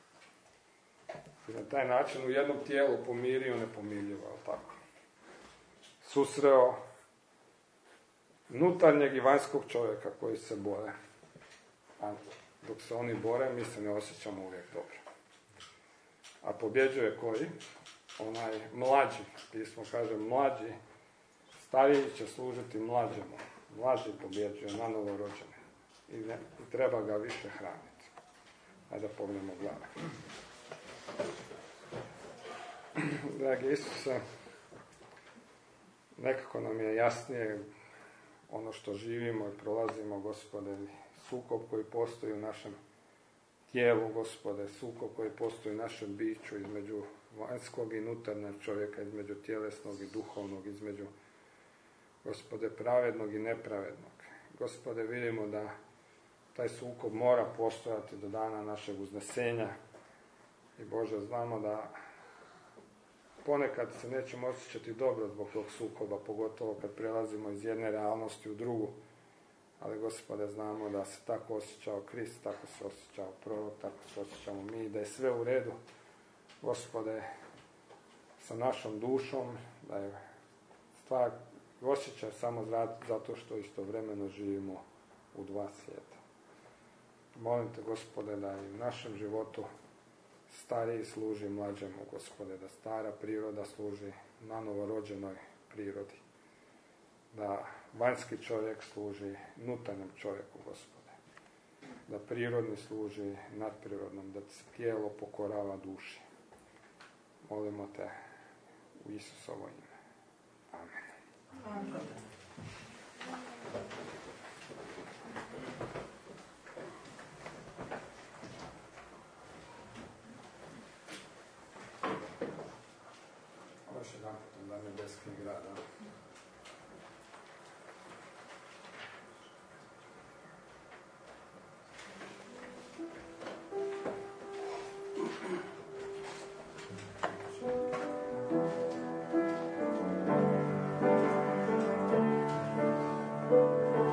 S1: I na taj način u jednom tijelu pomirio nepomirljivo, tako. Susreo unutarnjeg i vanjskog čovjeka koji se bore. A dok se oni bore, mi se ne osjećamo uvijek dobro. A pobjeđuje koji? Onaj mlađi. Pismo kaže mlađi, stariji će služiti mlađemu. Mlađi pobjeđuje na novorođene. I, ne, I treba ga više hraniti. Ajde da pogledamo glave. Dragi Isuse, nekako nam je jasnije ono što živimo i prolazimo, Gospode, sukob koji postoji u našem tijelu, Gospode, sukob koji postoji u našem biću između vanjskog i unutarnjeg čovjeka, između tjelesnog i duhovnog, između, Gospode, pravednog i nepravednog. Gospode, vidimo da taj sukob mora postojati do dana našeg uznesenja. I Bože, znamo da ponekad se nećemo osjećati dobro zbog tog sukoba, pogotovo kad prelazimo iz jedne realnosti u drugu. Ali, Gospode, znamo da se tako osjećao Krist, tako se osjećao prorok, tako se osjećamo mi, da je sve u redu, Gospode, sa našom dušom, da je stvar osjećaj samo zato što istovremeno živimo u dva svijeta. Molim te, Gospode, da i u našem životu stariji služi mlađemu, Gospode, da stara priroda služi na novorođenoj prirodi. Da vanjski čovjek služi unutarnjem čovjeku, Gospode. Da prirodni služi nadprirodnom, da se tijelo pokorava duši. Molimo te u Isusovo ime. Amen. Amen. Još jedan putem da nebeski grad. A?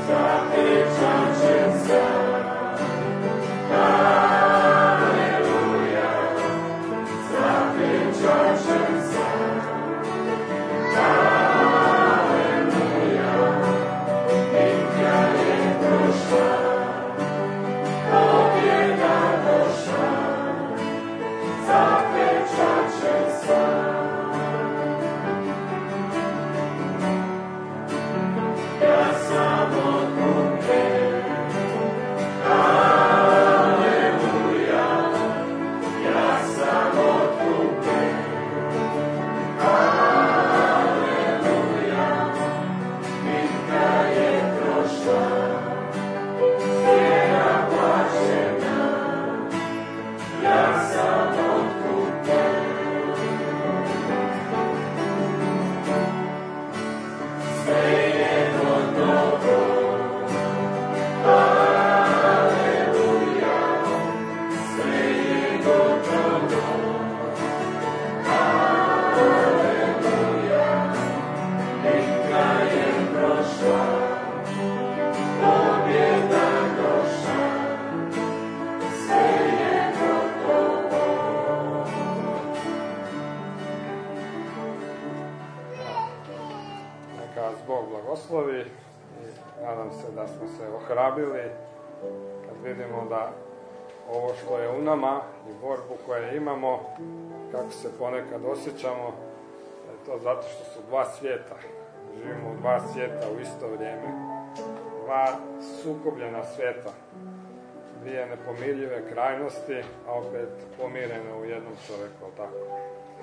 S1: blagoslovi i nadam se da smo se ohrabili kad vidimo da ovo što je u nama i borbu koju imamo, kako se ponekad osjećamo, da je to zato što su dva svijeta. Živimo u dva svijeta u isto vrijeme. Dva sukobljena svijeta. Dvije nepomirljive krajnosti, a opet pomirene u jednom čovjeku, tako.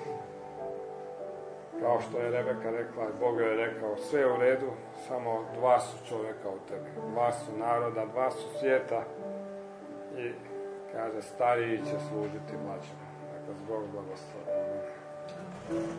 S1: Kao što je Rebeka rekla, Bog je rekao, sve je u redu, samo dva su čovjeka u tebi. Dva su naroda, dva su svijeta i kaže, stariji će služiti mlađima. Neka Bog blagoslovi.